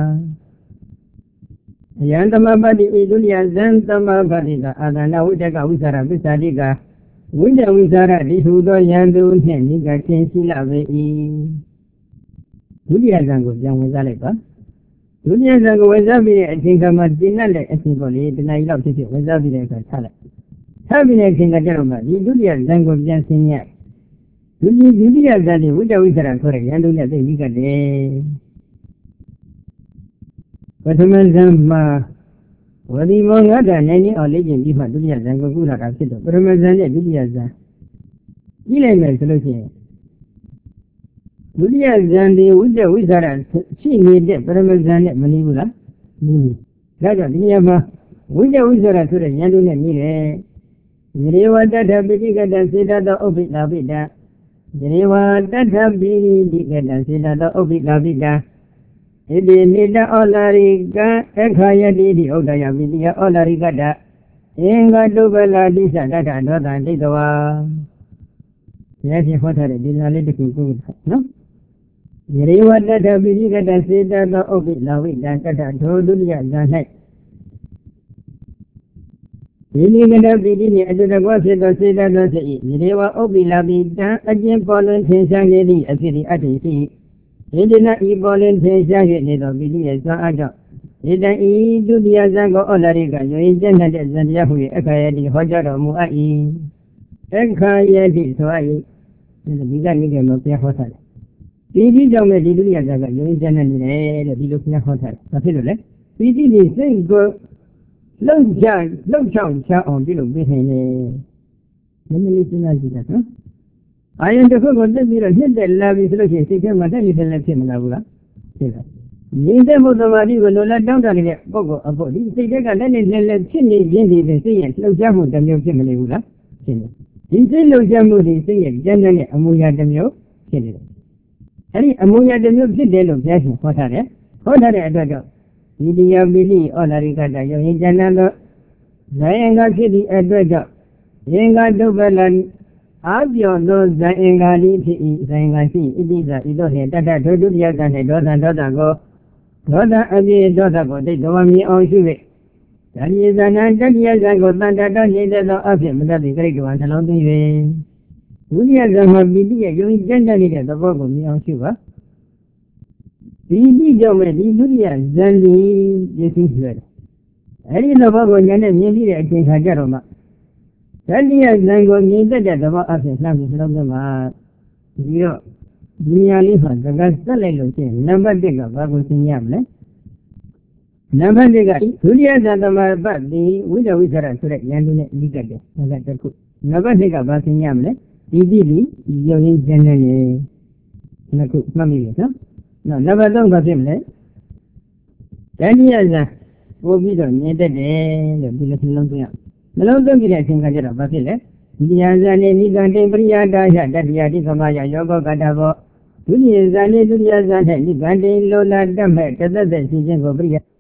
ကအယံသမပတိဣဒုလျဇံသမပတိကအာသနာဝိတကဝိသရာပစ္ဆာတိကဝိတဝိသရတိဟုသောယံသူနှင့်နိကချင်းရှိလပေ၏ဒုတိယဇံကိုပြန်ဝင်စားလိုက်ပါဒုတိယဇံကိုဝင်စားပြီးတဲ့အချိန်ကမှတင်နဲ့တဲ့အချိန်ပေါ်လေတဏှာကြီးလောက်ဖြစ်ဖြစ်ဝင်စားပြီးတဲ့အခါထားလိုက်ထားပြီးတဲ့အချိန်ကကြတော့မှဒီဒုတိယဇံကိုပြန်ဆင်းရဒုတိယဒုတိယဇံဒီဝိတဝိသရဆိုတဲ့ယံသူနဲ့သိနိကတဲ့ပထမဇံမှာဝတိမောငါတနိုင်နေအောင်လေ့ကျင့်ပြီးမှဒုတိယဇံကိုကုလာတာဖြစ်တော့ပထမဇံနဲ့ဒုတိယဇံကြည့်လိုက်မယ်ဆိုလို့ရှိရင်ဒုတိယဇံဒီဝိတ္တဝိသရရှိနေတဲ့ပထမဇံနဲ့မနည်းဘူးလားနည်းဒါကြောင့်ဒီနေရာမှာဝိတ္တဝိသရဆိုတဲ့ဉာဏ်တို့နဲ့နည်းတယ်ရေဝတ္တပိဋိကတစေတသောဥပ္ပိလာပိတရေဝတ္တပိဋိကတစေတသောဥပ္ပိလာပိတဣတိနိတဩလာရိကအခာယတိတိဥဒ္ဒယပိတိယဩလာရိကတအင်္ဂတုပလာတိသတ္တဒောတံဒိဋ္ဌဝါဘုရားရှင်ဟောထားတဲ့ဒီနာလေးတစ်ခုကိုနော် Yerewata Bidikata Sita the Obi Lavita Kata Todulia Zanai. Bidikata Bidini at the Wasita Sita the Sea. Yerewa Obi Lavita again volunteer lady a city at the sea. He did not eat volunteer little Bidi as Ada. It I do the Azango Olariga, you intended than Yahweh, Ekayadi, Hojaro Muai. Ekayadi, so I. In the beginning of their hotel. Bidi don't let you Yazaga, you intended the Bilukina Hotel. Particularly, Bidi is saying go. Long John, Long John, Chow on Biluk behind. Let me listen to that. I am the first one that hit the love is looking, taken my little left him in Abula. In the Mozamadi will not down to the Bogo about this. They take a little chimney, Jenny, the singing, no jamu, the milk chimney. He said no jamu, the singing, generally Amuya the milk, chimney. Any Amuya the milk, the deal of Jasmine, what are they? What are they at the door? Media Billy, all are regarded in general. Zayanga City at the door. Yanga Dubalan. Abio knows the Engali, Zangasi, it is a Idohe, Tata, Todulia, and a daughter, daughter go. Daughter, Abi, daughter go, they don't want me on Suve. That is an hundred years ago, Tata, don't need the of him, that is great one along the way. Julia Zamabidia, you generally get the book of me on Suva. Bidi Jomedi, Julia, Zandi, you think good. I didn't know what was your name, maybe I think I got on. Tell Zango needed that about us in some of them are zero. Nearly for the Gastalay, number bigger, Babusin Yamle. Number bigger, two years at the Marbat, the widow with her to let Yandune Ligade, like the cook. Number bigger, Basin Yamle, easily, you generally. Naku, Mammy, no, never don't got him, eh? Ten years, will be done, needed, the Billy. Melon don't get a thing I get a Basile. Diazane, Nigante, Briada, Dadiadi, Kamaya, Yoga, Gadavo. Two years, I need to Yazane, Nigante, Lola, Damet, the decision for Bria.